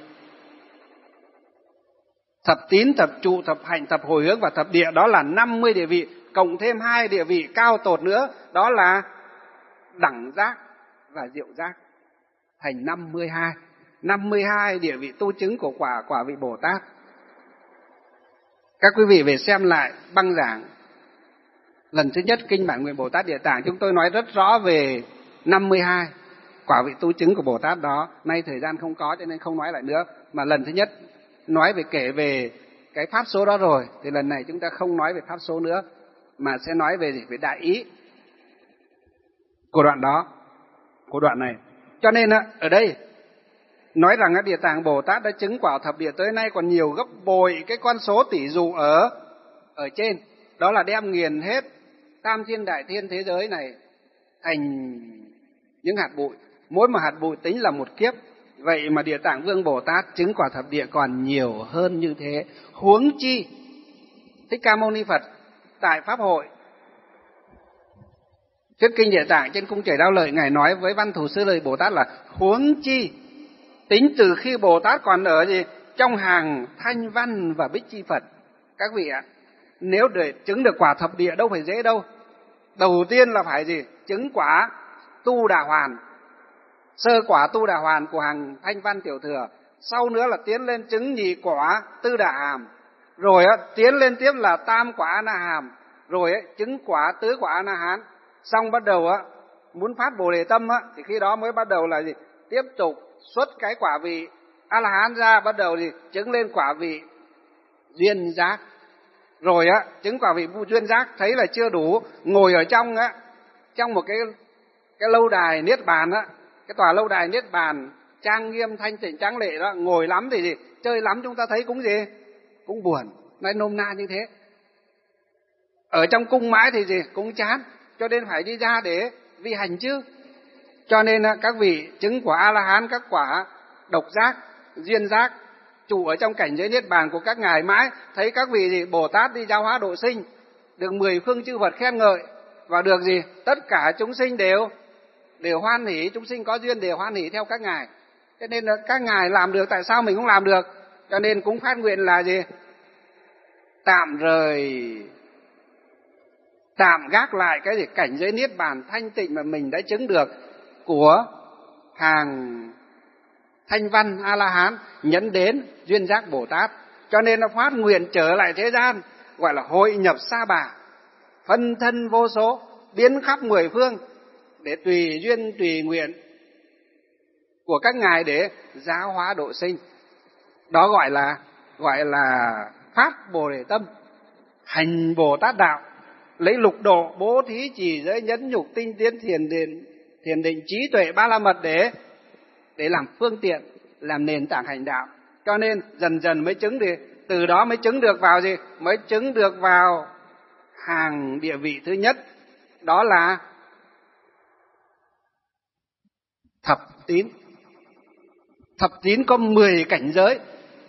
Thập tín, thập trụ, thập hạnh, thập hồi hướng và thập địa, đó là 50 địa vị, cộng thêm 2 địa vị cao tột nữa, đó là đẳng giác và diệu giác, thành 52. 52 địa vị tu chứng của quả vị Bồ Tát. Các quý vị về xem lại băng giảng lần thứ nhất kinh Bản Nguyện Bồ Tát Địa Tạng, chúng tôi nói rất rõ về 52 quả vị tu chứng của Bồ Tát đó. Nay thời gian không có cho nên không nói lại nữa, mà lần thứ nhất nói về kể về cái pháp số đó rồi, thì lần này chúng ta không nói về pháp số nữa, mà sẽ nói về gì? Về đại ý của đoạn đó, của đoạn này. Cho nên ở đây nói rằng Địa Tạng Bồ Tát đã chứng quả thập địa tới nay còn nhiều gấp bội cái con số tỷ dụ ở trên, đó là đem nghiền hết tam thiên đại thiên thế giới này thành những hạt bụi. Mỗi một hạt bụi tính là một kiếp. Vậy mà Địa Tạng Vương Bồ Tát chứng quả thập địa còn nhiều hơn như thế. Huống chi Thích Ca Mâu Ni Phật tại Pháp hội thuyết kinh Địa Tạng trên cung trời Đao Lợi, Ngài nói với Văn Thù Sư Lợi Bồ Tát là huống chi tính từ khi Bồ Tát còn ở gì? Trong hàng Thanh Văn và Bích Chi Phật. Các vị ạ, nếu để chứng được quả thập địa đâu phải dễ đâu. Đầu tiên là phải gì? Chứng quả Tu Đà Hoàn, sơ quả Tu Đà Hoàn của hàng Thanh Văn Tiểu Thừa. Sau nữa là tiến lên chứng nhị quả Tư Đà Hàm. Rồi tiến lên tiếp là tam quả A Na Hàm. Rồi chứng quả tứ quả A Na Hán. Xong bắt đầu muốn phát Bồ Đề Tâm thì khi đó mới bắt đầu là gì? Tiếp tục xuất cái quả vị A La Hán ra, bắt đầu gì? Chứng lên quả vị duyên giác. Rồi chứng quả vị duyên giác thấy là chưa đủ, ngồi ở trong một cái lâu đài niết bàn cái tòa lâu đài niết bàn trang nghiêm thanh tịnh tráng lệ đó, ngồi lắm thì gì? Chơi lắm, chúng ta thấy cũng gì? Cũng buồn, nói nôm na như thế. Ở trong cung mãi thì gì? Cũng chán, cho nên phải đi ra để vi hành chứ. Cho nên các vị chứng quả A La Hán, các quả độc giác, duyên giác, trụ ở trong cảnh giới niết bàn của các ngài mãi, thấy các vị gì? Bồ Tát đi giáo hóa độ sinh, được 10 phương chư Phật khen ngợi, và được gì? Tất cả chúng sinh đều hoan hỷ, chúng sinh có duyên đều hoan hỷ theo các ngài. Cho nên là các ngài làm được, tại sao mình không làm được? Cho nên cũng phát nguyện là gì? Tạm gác lại cái gì? Cảnh giới niết bàn thanh tịnh mà mình đã chứng được của hàng Thanh Văn A La Hán, nhấn đến duyên giác Bồ Tát. Cho nên nó phát nguyện trở lại thế gian, gọi là hội nhập Sa Bà, phân thân vô số, biến khắp 10 phương, để tùy duyên tùy nguyện của các ngài để giáo hóa độ sinh. Đó gọi là phát Bồ Đề Tâm, hành Bồ Tát đạo, lấy lục độ bố thí trì giới nhẫn nhục tinh tiến thiền định trí tuệ ba la mật để làm phương tiện, làm nền tảng hành đạo. Cho nên dần dần mới chứng, thì từ đó mới chứng được vào gì? Mới chứng được vào hàng địa vị thứ nhất đó là thập tín. Thập tín có 10 cảnh giới,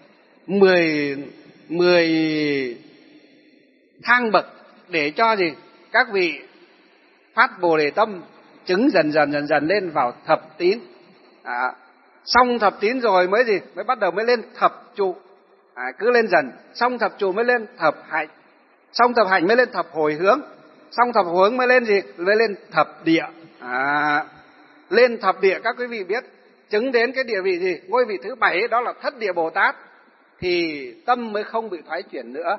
10 thang bậc để cho gì? Các vị phát Bồ Đề tâm chứng dần dần lên vào thập tín. Xong thập tín rồi mới gì? Mới bắt đầu mới lên thập trụ. Cứ lên dần, xong thập trụ mới lên thập hạnh, xong thập hạnh mới lên thập hồi hướng, xong thập hồi hướng mới lên gì? Mới lên thập địa. Lên thập địa các quý vị biết, chứng đến cái địa vị gì? Ngôi vị thứ 7 đó là thất địa Bồ Tát, thì tâm mới không bị thoái chuyển nữa.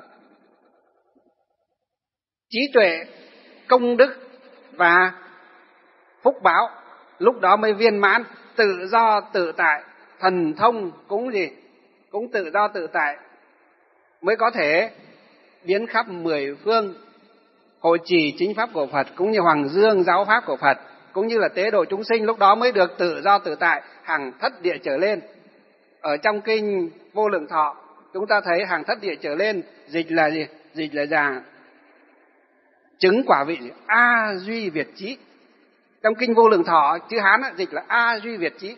Trí tuệ, công đức và phúc báo lúc đó mới viên mãn, tự do tự tại, thần thông cũng gì? Cũng tự do tự tại, mới có thể biến khắp 10 phương, hộ trì chính pháp của Phật, cũng như hoàng dương giáo pháp của Phật, cũng như là tế độ chúng sinh, lúc đó mới được tự do tự tại, hàng thất địa trở lên. Ở trong kinh Vô Lượng Thọ chúng ta thấy hàng thất địa trở lên dịch là gì? Dịch là già chứng quả vị A Duy Việt Chí. Trong kinh Vô Lượng Thọ chữ Hán dịch là A Duy Việt Chí.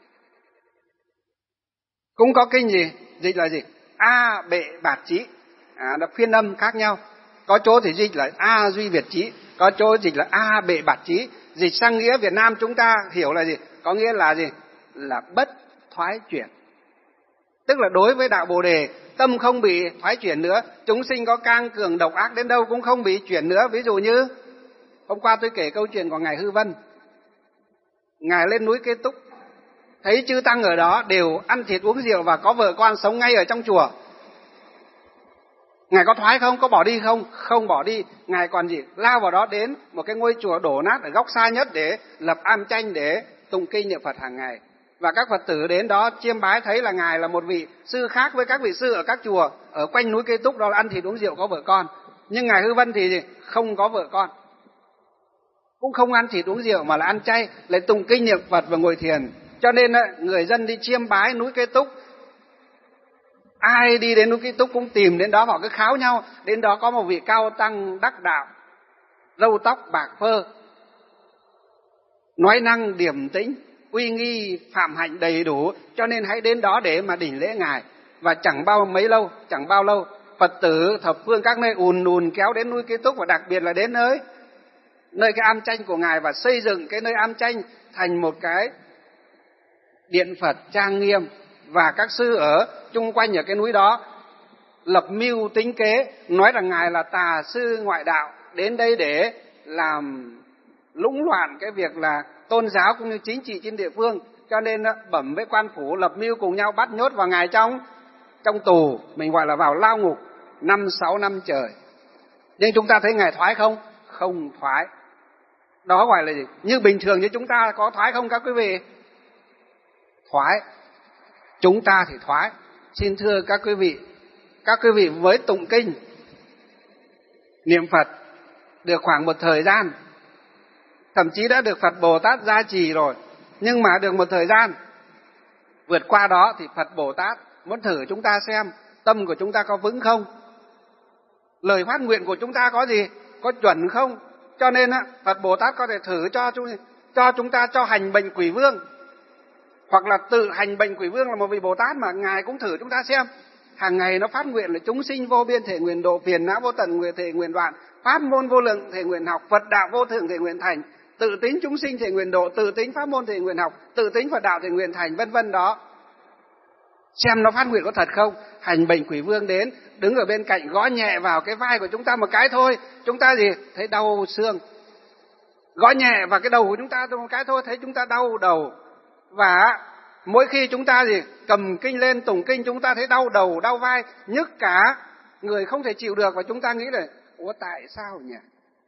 Cũng có kinh gì? Dịch là gì? A Bệ Bạt Chí. Nó phiên âm khác nhau. Có chỗ thì dịch là A Duy Việt Chí, có chỗ dịch là A Bệ Bạt Chí. Dịch sang nghĩa Việt Nam chúng ta hiểu là gì? Có nghĩa là gì? Là bất thoái chuyển. Tức là đối với đạo Bồ Đề, tâm không bị thoái chuyển nữa. Chúng sinh có cang cường độc ác đến đâu cũng không bị chuyển nữa. Ví dụ như hôm qua tôi kể câu chuyện của Ngài Hư Vân. Ngài lên núi Kế Túc, thấy chư tăng ở đó đều ăn thịt uống rượu và có vợ con sống ngay ở trong chùa. Ngài có thoái không? Có bỏ đi không? Không bỏ đi. Ngài còn gì? Lao vào đó đến một cái ngôi chùa đổ nát ở góc xa nhất để lập am tranh để tụng kinh niệm Phật hàng ngày. Và các Phật tử đến đó chiêm bái thấy là Ngài là một vị sư khác với các vị sư ở các chùa ở quanh núi Kế Túc, đó là ăn thịt uống rượu có vợ con. Nhưng Ngài Hư Vân thì gì? Không có vợ con, cũng không ăn thịt uống rượu mà là ăn chay, lại tụng kinh niệm Phật và ngồi thiền. Cho nên người dân đi chiêm bái núi Kế Túc, ai đi đến núi Kế Túc cũng tìm đến đó, họ cứ kháo nhau. Đến đó có một vị cao tăng đắc đạo, râu tóc bạc phơ, nói năng điềm tĩnh, uy nghi phạm hạnh đầy đủ, cho nên hãy đến đó để mà đảnh lễ Ngài. Và chẳng bao lâu Phật tử thập phương các nơi ùn kéo đến núi Kế Túc, và đặc biệt là đến nơi cái am tranh của Ngài, và xây dựng cái nơi am tranh thành một cái điện Phật trang nghiêm. Và các sư ở chung quanh ở cái núi đó lập mưu tính kế, nói rằng Ngài là tà sư ngoại đạo, đến đây để làm lũng loạn cái việc là tôn giáo cũng như chính trị trên địa phương. Cho nên bẩm với quan phủ, lập mưu cùng nhau bắt nhốt vào Ngài trong tù, mình gọi là vào lao ngục 5-6 năm trời. Nhưng chúng ta thấy Ngài thoái không? Không thoái. Đó gọi là gì? Như bình thường như chúng ta có thoái không các quý vị? Thoái. Chúng ta thì thoái. Xin thưa các quý vị với tụng kinh niệm Phật được khoảng một thời gian, thậm chí đã được Phật Bồ Tát gia trì rồi, nhưng mà được một thời gian vượt qua đó thì Phật Bồ Tát muốn thử chúng ta xem tâm của chúng ta có vững không, lời phát nguyện của chúng ta có gì, có chuẩn không. Cho nên Phật Bồ Tát có thể thử cho chúng ta cho hành bệnh quỷ vương, hoặc là tự hành bệnh quỷ vương là một vị Bồ Tát mà Ngài cũng thử chúng ta xem. Hàng ngày nó phát nguyện là chúng sinh vô biên thể nguyện độ, phiền não vô tận thể nguyện đoạn, pháp môn vô lượng thể nguyện học, Phật đạo vô thượng thể nguyện thành, tự tính chúng sinh thể nguyện độ, tự tính pháp môn thể nguyện học, tự tính Phật đạo thể nguyện thành, vân vân đó. Xem nó phát nguyện có thật không. Hành bệnh quỷ vương đến, đứng ở bên cạnh gõ nhẹ vào cái vai của chúng ta một cái thôi, chúng ta gì? Thấy đau xương. Gõ nhẹ vào cái đầu của chúng ta một cái thôi, thấy chúng ta đau đầu. Và mỗi khi chúng ta gì? Cầm kinh lên tụng kinh, chúng ta thấy đau đầu, đau vai, nhức cả người không thể chịu được. Và chúng ta nghĩ là ủa tại sao nhỉ?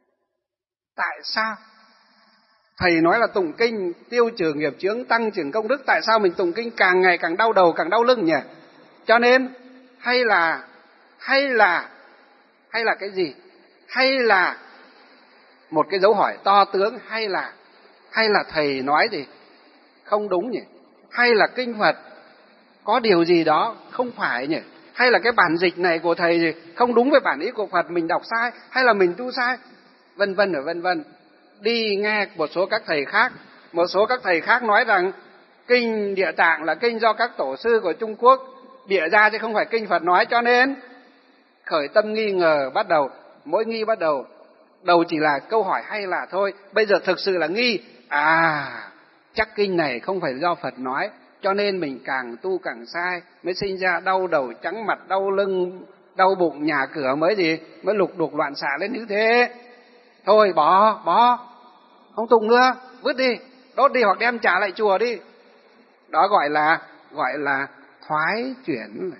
Tại sao? Thầy nói là tụng kinh tiêu trừ nghiệp chướng, tăng trưởng công đức, tại sao mình tụng kinh càng ngày càng đau đầu, càng đau lưng nhỉ? Cho nên hay là cái gì? Hay là một cái dấu hỏi to tướng, hay là thầy nói gì không đúng nhỉ? Hay là kinh Phật có điều gì đó không phải nhỉ? hay là cái bản dịch này của thầy gì không đúng với bản ý của Phật, mình đọc sai, hay là mình tu sai, vân vân và vân vân. Đi nghe một số các thầy khác nói rằng kinh Địa Tạng là kinh do các tổ sư của Trung Quốc bịa ra chứ không phải kinh Phật nói, cho nên khởi tâm nghi ngờ, bắt đầu mỗi nghi bắt đầu chỉ là câu hỏi hay là thôi, bây giờ thực sự là nghi, chắc kinh này không phải do Phật nói, cho nên mình càng tu càng sai, mới sinh ra đau đầu trắng mặt, đau lưng, đau bụng, nhà cửa mới lục đục loạn xạ lên như thế. Thôi bỏ, không tụng nữa, vứt đi, đốt đi hoặc đem trả lại chùa đi. Đó gọi là thoái chuyển.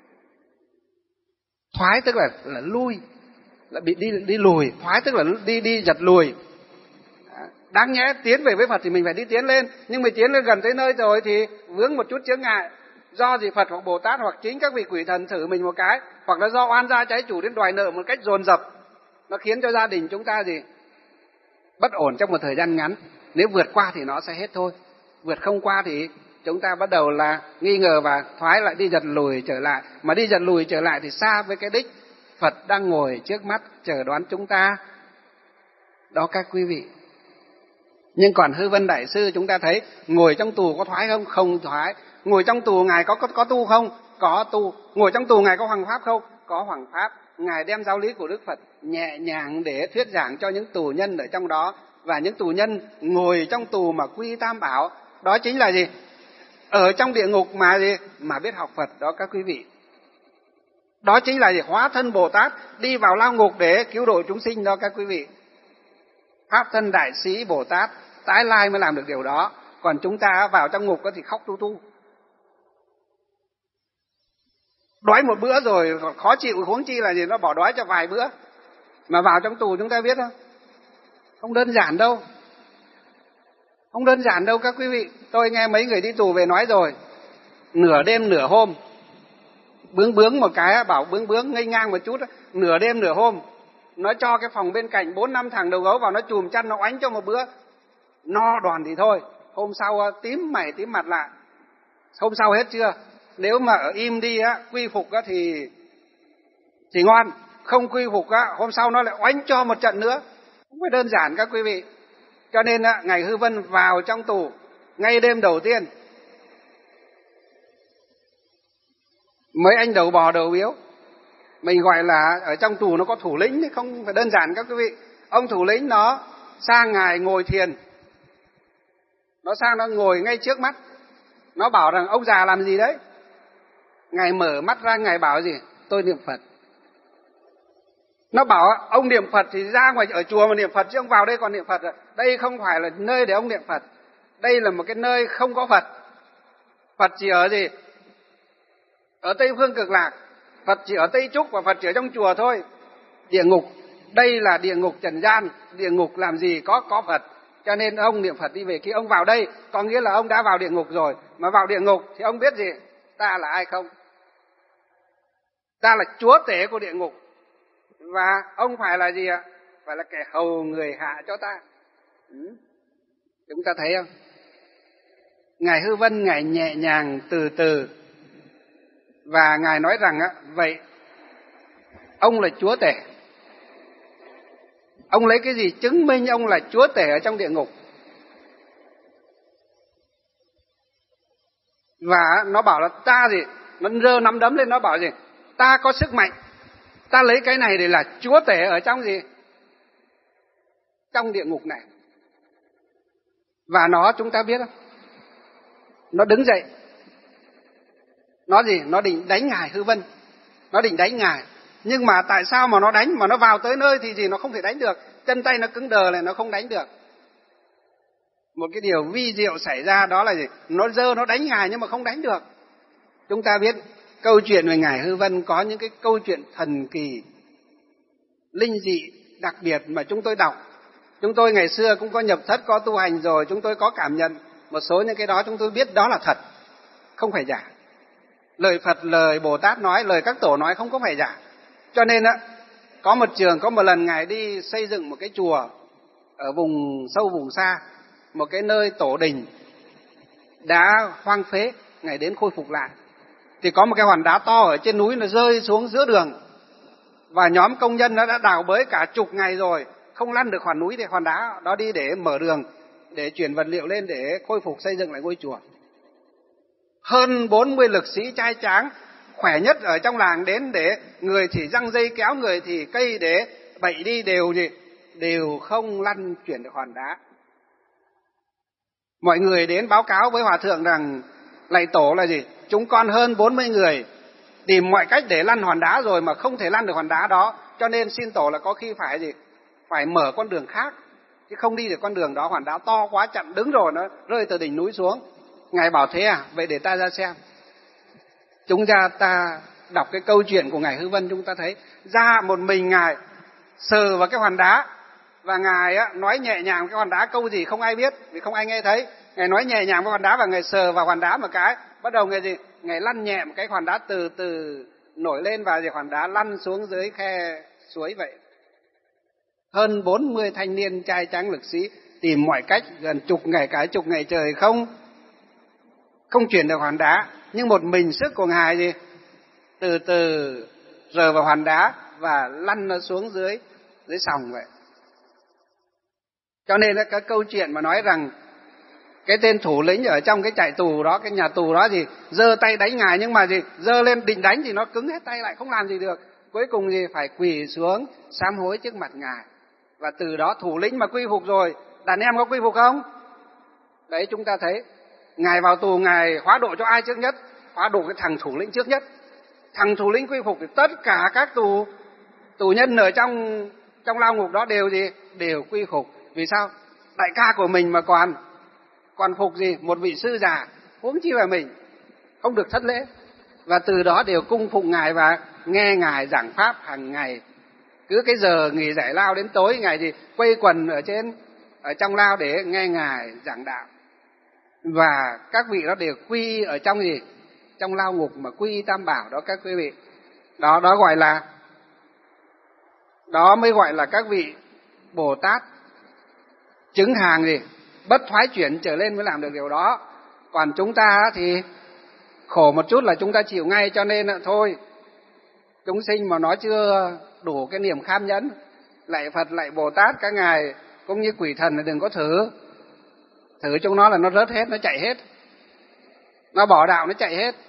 Thoái tức là lui, là bị đi lùi, thoái tức là đi giật lùi. Đáng nhẽ tiến về với Phật thì mình phải đi tiến lên, nhưng mình tiến lên gần tới nơi rồi thì vướng một chút chướng ngại. Do gì Phật hoặc Bồ Tát hoặc chính các vị quỷ thần thử mình một cái, hoặc là do oan gia trái chủ đến đòi nợ một cách dồn dập, nó khiến cho gia đình chúng ta bất ổn trong một thời gian ngắn. Nếu vượt qua thì nó sẽ hết thôi, vượt không qua thì chúng ta bắt đầu là nghi ngờ và thoái lại, đi giật lùi trở lại. Mà đi giật lùi trở lại thì xa với cái đích Phật đang ngồi trước mắt chờ đón chúng ta. Đó các quý vị. Nhưng còn Hư Vân Đại Sư chúng ta thấy ngồi trong tù có thoái không? Không thoái. Ngồi trong tù Ngài có tu không? Có tu. Ngồi trong tù Ngài có hoằng pháp không? Có hoằng pháp. Ngài đem giáo lý của Đức Phật nhẹ nhàng để thuyết giảng cho những tù nhân ở trong đó. Và những tù nhân ngồi trong tù mà quy tam bảo, đó chính là gì? Ở trong địa ngục mà biết học Phật, đó các quý vị. Đó chính là gì? Hóa thân Bồ Tát đi vào lao ngục để cứu độ chúng sinh, đó các quý vị. Pháp thân đại sĩ Bồ Tát tái lai mới làm được điều đó. Còn chúng ta vào trong ngục thì khóc tu. Đói một bữa rồi khó chịu, huống chi là gì? Nó bỏ đói cho vài bữa. Mà vào trong tù chúng ta biết không? Không đơn giản đâu. Không đơn giản đâu các quý vị. Tôi nghe mấy người đi tù về nói rồi. Nửa đêm nửa hôm, bướng một cái, bảo bướng ngây ngang một chút, nửa đêm nửa hôm, nó cho cái phòng bên cạnh 4-5 thằng đầu gấu vào, nó chùm chăn nó oánh cho một bữa, no đòn thì thôi, hôm sau tím mày tím mặt lại, hôm sau hết chưa. Nếu mà ở im đi quy phục thì ngon, không quy phục hôm sau nó lại oánh cho một trận nữa. Không phải đơn giản các quý vị. Cho nên ngày Hư Vân vào trong tù ngay đêm đầu tiên, mấy anh đầu bò đầu biếu, mình gọi là ở trong tù nó có thủ lĩnh, không phải đơn giản các quý vị. Ông thủ lĩnh nó sang Ngài ngồi thiền, nó sang nó ngồi ngay trước mắt, nó bảo rằng ông già làm gì đấy. Ngài mở mắt ra, Ngài bảo gì? Tôi niệm Phật. Nó bảo ông niệm Phật thì ra ngoài ở chùa mà niệm Phật, chứ ông vào đây còn niệm Phật à? Đây không phải là nơi để ông niệm Phật, đây là một cái nơi không có Phật. Phật chỉ ở gì? Ở Tây Phương Cực Lạc. Phật chỉ ở Tây Trúc và Phật chỉ ở trong chùa thôi. Địa ngục, đây là địa ngục trần gian, địa ngục làm gì có Phật. Cho nên ông niệm Phật đi về. Khi ông vào đây có nghĩa là ông đã vào địa ngục rồi. Mà vào địa ngục thì ông biết gì? Ta là ai không? Ta là chúa tể của địa ngục. Và ông phải là gì ạ? Phải là kẻ hầu người hạ cho ta. Chúng ta thấy không? Ngài Hư Vân, Ngài nhẹ nhàng từ từ. Và Ngài nói rằng vậy ông là chúa tể. Ông lấy cái gì chứng minh ông là chúa tể ở trong địa ngục? Và nó bảo là ta gì? Nó giơ nắm đấm lên, nó bảo gì? Ta có sức mạnh, ta lấy cái này để là chúa tể ở trong gì? Trong địa ngục này. Và nó, chúng ta biết không? Nó đứng dậy. Nó gì? Nó định đánh Ngài Hư Vân. Nó định đánh Ngài. Nhưng mà tại sao mà nó đánh? Mà nó vào tới nơi thì gì? Nó không thể đánh được. Chân tay nó cứng đờ này, nó không đánh được. Một cái điều vi diệu xảy ra đó là gì? Nó giơ nó đánh Ngài nhưng mà không đánh được. Chúng ta biết câu chuyện về Ngài Hư Vân có những cái câu chuyện thần kỳ, linh dị, đặc biệt mà chúng tôi đọc. Chúng tôi ngày xưa cũng có nhập thất, có tu hành rồi, chúng tôi có cảm nhận một số những cái đó, chúng tôi biết đó là thật, không phải giả. Lời Phật, lời Bồ Tát nói, lời các tổ nói không có phải giả. Cho nên có một lần Ngài đi xây dựng một cái chùa ở vùng sâu vùng xa, một cái nơi tổ đình đã hoang phế, Ngài đến khôi phục lại. thì có một cái hòn đá to ở trên núi nó rơi xuống giữa đường, và nhóm công nhân nó đã đào bới cả chục ngày rồi, không lăn được hòn núi thì hòn đá đó đi để mở đường, để chuyển vật liệu lên để khôi phục xây dựng lại ngôi chùa. Hơn 40 lực sĩ trai tráng khỏe nhất ở trong làng đến, để người thì giăng dây kéo, người thì cây để bậy đi, đều không lăn chuyển được hòn đá. Mọi người đến báo cáo với hòa thượng rằng lạy tổ là gì? Chúng con hơn 40 người tìm mọi cách để lăn hòn đá rồi mà không thể lăn được hòn đá đó, cho nên xin tổ là có khi phải gì? Phải mở con đường khác, chứ không đi được con đường đó, hòn đá to quá chặn đứng rồi, nó rơi từ đỉnh núi xuống. Ngài bảo thế à? Vậy để ta ra xem. Chúng ta đọc cái câu chuyện của Ngài Hư Vân, chúng ta thấy ra một mình Ngài sờ vào cái hòn đá, và Ngài nói nhẹ nhàng cái hòn đá, câu gì không ai biết vì không ai nghe thấy. Ngài nói nhẹ nhàng với hòn đá và Ngài sờ vào hòn đá một cái, bắt đầu Ngài lăn nhẹ một cái, hòn đá từ từ nổi lên và hòn đá lăn xuống dưới khe suối vậy. Hơn 40 thanh niên trai tráng lực sĩ tìm mọi cách gần cả chục ngày trời không chuyển được hòn đá, nhưng một mình sức của Ngài từ từ rờ vào hòn đá và lăn nó xuống dưới sòng vậy. Cho nên cái câu chuyện mà nói rằng cái tên thủ lĩnh ở trong cái trại tù đó, cái nhà tù đó giơ tay đánh Ngài, nhưng mà giơ lên định đánh thì nó cứng hết tay lại, không làm gì được. Cuối cùng phải quỳ xuống sám hối trước mặt Ngài. Và từ đó thủ lĩnh mà quy phục rồi, đàn em có quy phục không? Đấy, chúng ta thấy Ngài vào tù, Ngài hóa độ cho ai trước nhất? Hóa độ cái thằng thủ lĩnh trước nhất. Thằng thủ lĩnh quy phục thì tất cả các tù nhân ở trong lao ngục đó đều quy phục. Vì sao? Đại ca của mình mà còn phục một vị sư già, huống chi là mình, không được thất lễ. Và từ đó đều cung phụng Ngài và nghe Ngài giảng pháp hàng ngày. Cứ cái giờ nghỉ giải lao đến tối, Ngài quây quần ở trong lao để nghe Ngài giảng đạo. Và các vị đó đều quy ở trong lao ngục mà quy tam bảo đó các quý vị. Đó mới gọi là các vị Bồ Tát chứng hàng bất thoái chuyển trở lên mới làm được điều đó. Còn chúng ta thì khổ một chút là chúng ta chịu ngay, cho nên thôi, chúng sinh mà nó chưa đủ cái niềm kham nhẫn, lạy Phật lạy Bồ Tát các ngài cũng như quỷ thần thì đừng có thử chúng nó là nó rớt hết, nó chạy hết, nó bỏ đạo, nó chạy hết.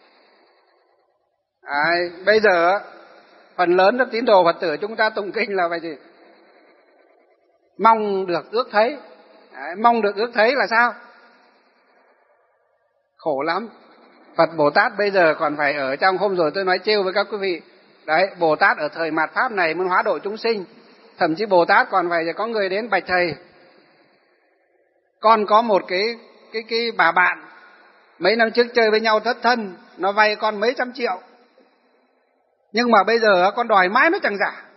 Bây giờ phần lớn các tín đồ Phật tử chúng ta tụng kinh là vậy gì? Mong được ước thấy. Mong được ước thấy là sao? Khổ lắm. Phật Bồ Tát bây giờ còn phải ở trong, hôm rồi tôi nói trêu với các quý vị, đấy, Bồ Tát ở thời mạt Pháp này muốn hóa độ chúng sinh, thậm chí Bồ Tát còn phải có người đến bạch thầy, con có một cái bà bạn mấy năm trước chơi với nhau thất thân, nó vay con mấy trăm triệu, nhưng mà bây giờ con đòi mãi nó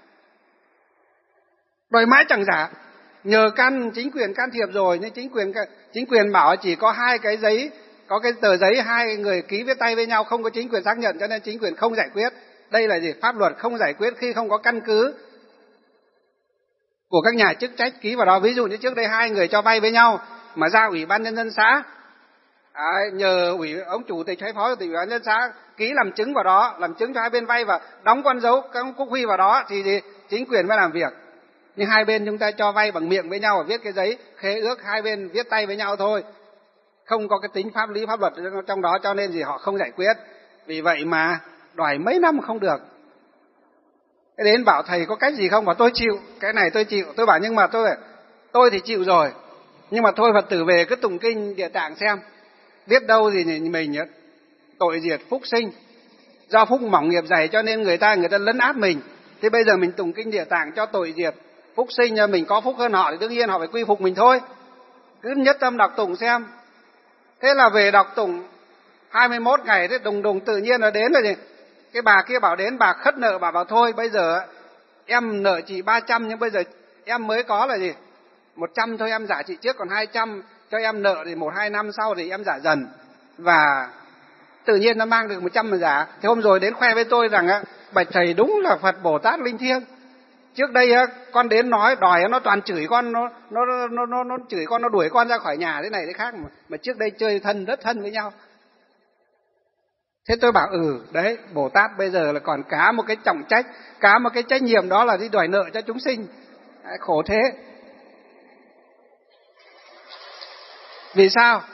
chẳng trả, nhờ chính quyền can thiệp rồi, nhưng chính quyền bảo chỉ có hai cái giấy, có cái tờ giấy hai người ký viết tay với nhau, không có chính quyền xác nhận, cho nên chính quyền không giải quyết. Đây là pháp luật không giải quyết khi không có căn cứ của các nhà chức trách ký vào đó. Ví dụ như trước đây hai người cho vay với nhau mà ra ủy ban nhân dân xã, nhờ ông chủ tịch hay phó chủ tịch ủy ban nhân dân xã ký làm chứng vào đó, làm chứng cho hai bên vay và đóng con dấu các quốc huy vào đó thì chính quyền mới làm việc. Nhưng hai bên chúng ta cho vay bằng miệng với nhau và viết cái giấy khế ước, hai bên viết tay với nhau thôi, không có cái tính pháp lý pháp luật trong đó, cho nên họ không giải quyết. Vì vậy mà đòi mấy năm không được. Cái đến bảo thầy có cách gì không? Bảo tôi chịu, cái này tôi chịu. Tôi bảo nhưng mà tôi thì chịu rồi, nhưng mà thôi Phật tử về cứ tụng kinh Địa Tạng xem, biết đâu mình tội diệt phúc sinh, do phúc mỏng nghiệp dày cho nên người ta lấn át mình. Thế bây giờ mình tụng kinh Địa Tạng cho tội diệt phúc sinh, mình có phúc hơn họ thì đương nhiên họ phải quy phục mình thôi. Cứ nhất tâm đọc tụng xem. Thế là về đọc tụng 21 ngày, thế đùng tự nhiên là đến rồi. Cái bà kia bảo đến, bà khất nợ, bà bảo thôi bây giờ em nợ chị 300, nhưng bây giờ em mới có là 100 thôi, em trả chị trước, còn 200 cho em nợ thì 1-2 năm sau thì em trả dần. Và tự nhiên nó mang được 100 mà trả. Thế hôm rồi đến khoe với tôi rằng bạch thầy đúng là Phật Bồ Tát linh thiêng. Trước đây con đến nói đòi nó toàn chửi con, nó chửi con, nó đuổi con ra khỏi nhà thế này thế khác, mà trước đây chơi rất thân với nhau. Thế tôi bảo đấy, Bồ Tát bây giờ là còn cả một cái trọng trách, cả một cái trách nhiệm, đó là đi đòi nợ cho chúng sinh. Khổ thế. Vì sao?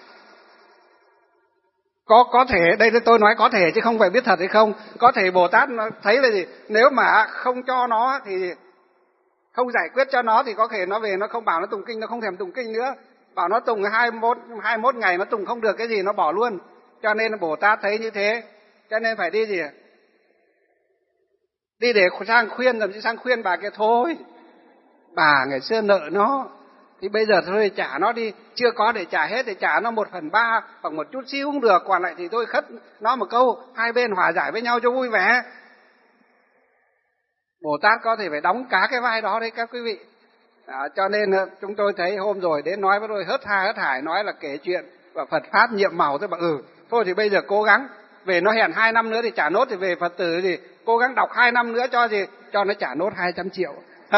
Có thể, đây tôi nói có thể chứ không phải biết thật hay không. Có thể Bồ Tát nó thấy là gì? Nếu mà không cho nó thì không giải quyết cho nó thì có thể nó về nó không bảo nó tụng kinh, nó không thèm tụng kinh nữa. Bảo nó tụng 21 ngày nó tụng không được cái gì nó bỏ luôn. Cho nên Bồ Tát thấy như thế, cho nên phải đi gì? Đi để sang khuyên, làm gì sang khuyên bà kia thôi. Bà ngày xưa nợ nó thì bây giờ thôi trả nó đi, chưa có để trả hết thì trả nó 1/3 hoặc một chút xíu cũng được, còn lại thì tôi khất nó một câu, hai bên hòa giải với nhau cho vui vẻ. Bồ Tát có thể phải đóng cả cái vai đó đấy các quý vị. Cho nên chúng tôi thấy hôm rồi đến nói với tôi hớt hải nói là kể chuyện và Phật Pháp nhiệm màu. Tôi bảo thôi thì bây giờ cố gắng, về nó hẹn 2 năm nữa thì trả nốt, thì về Phật tử thì cố gắng đọc 2 năm nữa cho gì, cho nó trả nốt 200 triệu.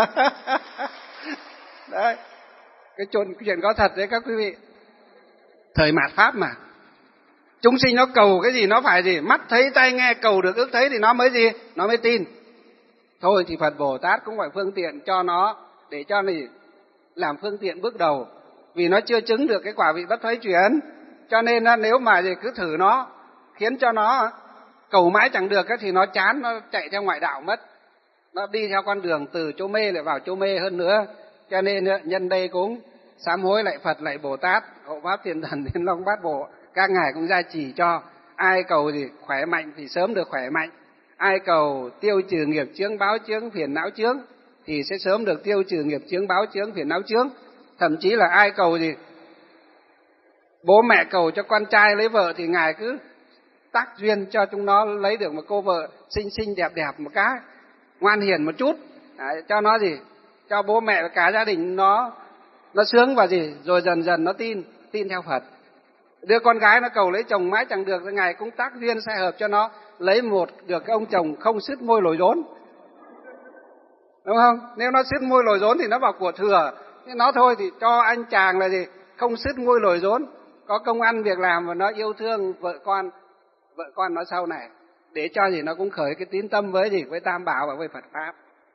Đấy, cái chuyện có thật đấy các quý vị. Thời mạt Pháp mà, chúng sinh nó cầu cái gì nó phải gì, mắt thấy tai nghe cầu được ước thấy thì nó mới gì, nó mới tin. Thôi thì Phật Bồ Tát cũng phải phương tiện cho nó, để cho nó làm phương tiện bước đầu, vì nó chưa chứng được cái quả vị bất thoái chuyển. Cho nên nếu mà gì cứ thử nó, khiến cho nó cầu mãi chẳng được thì nó chán, nó chạy theo ngoại đạo mất, nó đi theo con đường từ chỗ mê lại vào chỗ mê hơn nữa. Cho nên nhân đây cũng sám hối lại Phật, lại Bồ Tát, hộ pháp Thiên Thần Thiên Long Bát Bộ, các ngài cũng gia trì cho ai cầu gì khỏe mạnh thì sớm được khỏe mạnh, ai cầu tiêu trừ nghiệp chướng báo chướng phiền não chướng thì sẽ sớm được tiêu trừ nghiệp chướng báo chướng phiền não chướng. Thậm chí là ai cầu gì bố mẹ cầu cho con trai lấy vợ thì ngài cứ tác duyên cho chúng nó lấy được một cô vợ xinh xinh đẹp đẹp một cái, ngoan hiền một chút. Đấy, cho nó gì, cho bố mẹ và cả gia đình nó sướng và gì, rồi dần dần nó tin theo Phật. Đứa con gái nó cầu lấy chồng mãi chẳng được thì ngài cũng tác duyên sai hợp cho nó lấy được cái ông chồng không sứt môi lồi rốn, đúng không? Nếu nó sứt môi lồi rốn thì nó bảo của thừa, nhưng nó thôi thì cho anh chàng là gì, không sứt môi lồi rốn, có công ăn việc làm và nó yêu thương vợ con nó sau này, để cho gì nó cũng khởi cái tín tâm với gì, với Tam Bảo và với Phật Pháp,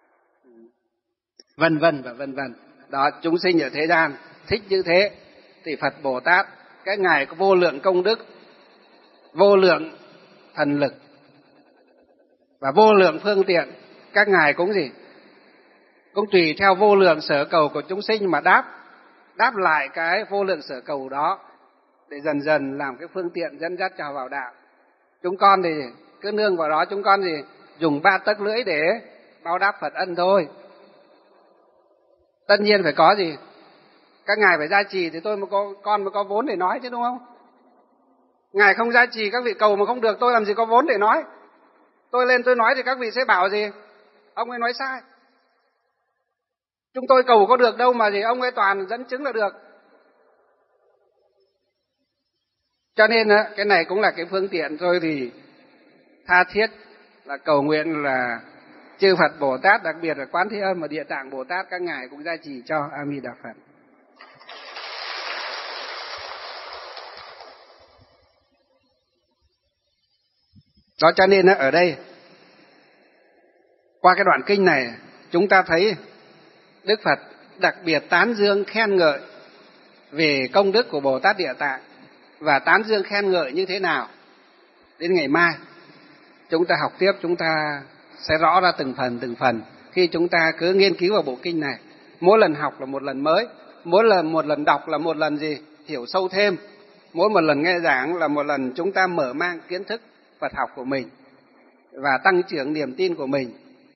vân vân và vân vân. Đó, chúng sinh ở thế gian thích như thế thì Phật Bồ Tát các ngài có vô lượng công đức, vô lượng thần lực và vô lượng phương tiện, các ngài cũng gì, cũng tùy theo vô lượng sở cầu của chúng sinh mà đáp lại cái vô lượng sở cầu đó, để dần dần làm cái phương tiện dẫn dắt cho vào đạo. Chúng con thì cứ nương vào đó, chúng con thì dùng 3 tấc lưỡi để báo đáp Phật ân thôi. Tất nhiên phải có gì, các ngài phải gia trì thì con mới có vốn để nói chứ, đúng không? Ngài không gia trì, các vị cầu mà không được, tôi làm gì có vốn để nói. Tôi lên tôi nói thì các vị sẽ bảo gì, ông ấy nói sai. Chúng tôi cầu có được đâu mà gì, ông ấy toàn dẫn chứng là được. Cho nên cái này cũng là cái phương tiện thôi, thì tha thiết là cầu nguyện là chư Phật Bồ Tát, đặc biệt là Quán Thế Âm và Địa Tạng Bồ Tát, các ngài cũng gia trì cho. A Di Đà Phật. Đó, cho nên ở đây qua cái đoạn kinh này chúng ta thấy Đức Phật đặc biệt tán dương khen ngợi về công đức của Bồ Tát Địa Tạng, và tán dương khen ngợi như thế nào đến ngày mai chúng ta học tiếp, chúng ta sẽ rõ ra từng phần khi chúng ta cứ nghiên cứu vào bộ kinh này. Mỗi lần học là một lần mới, một lần đọc là một lần gì hiểu sâu thêm, mỗi một lần nghe giảng là một lần chúng ta mở mang kiến thức Phật học của mình và tăng trưởng niềm tin của mình.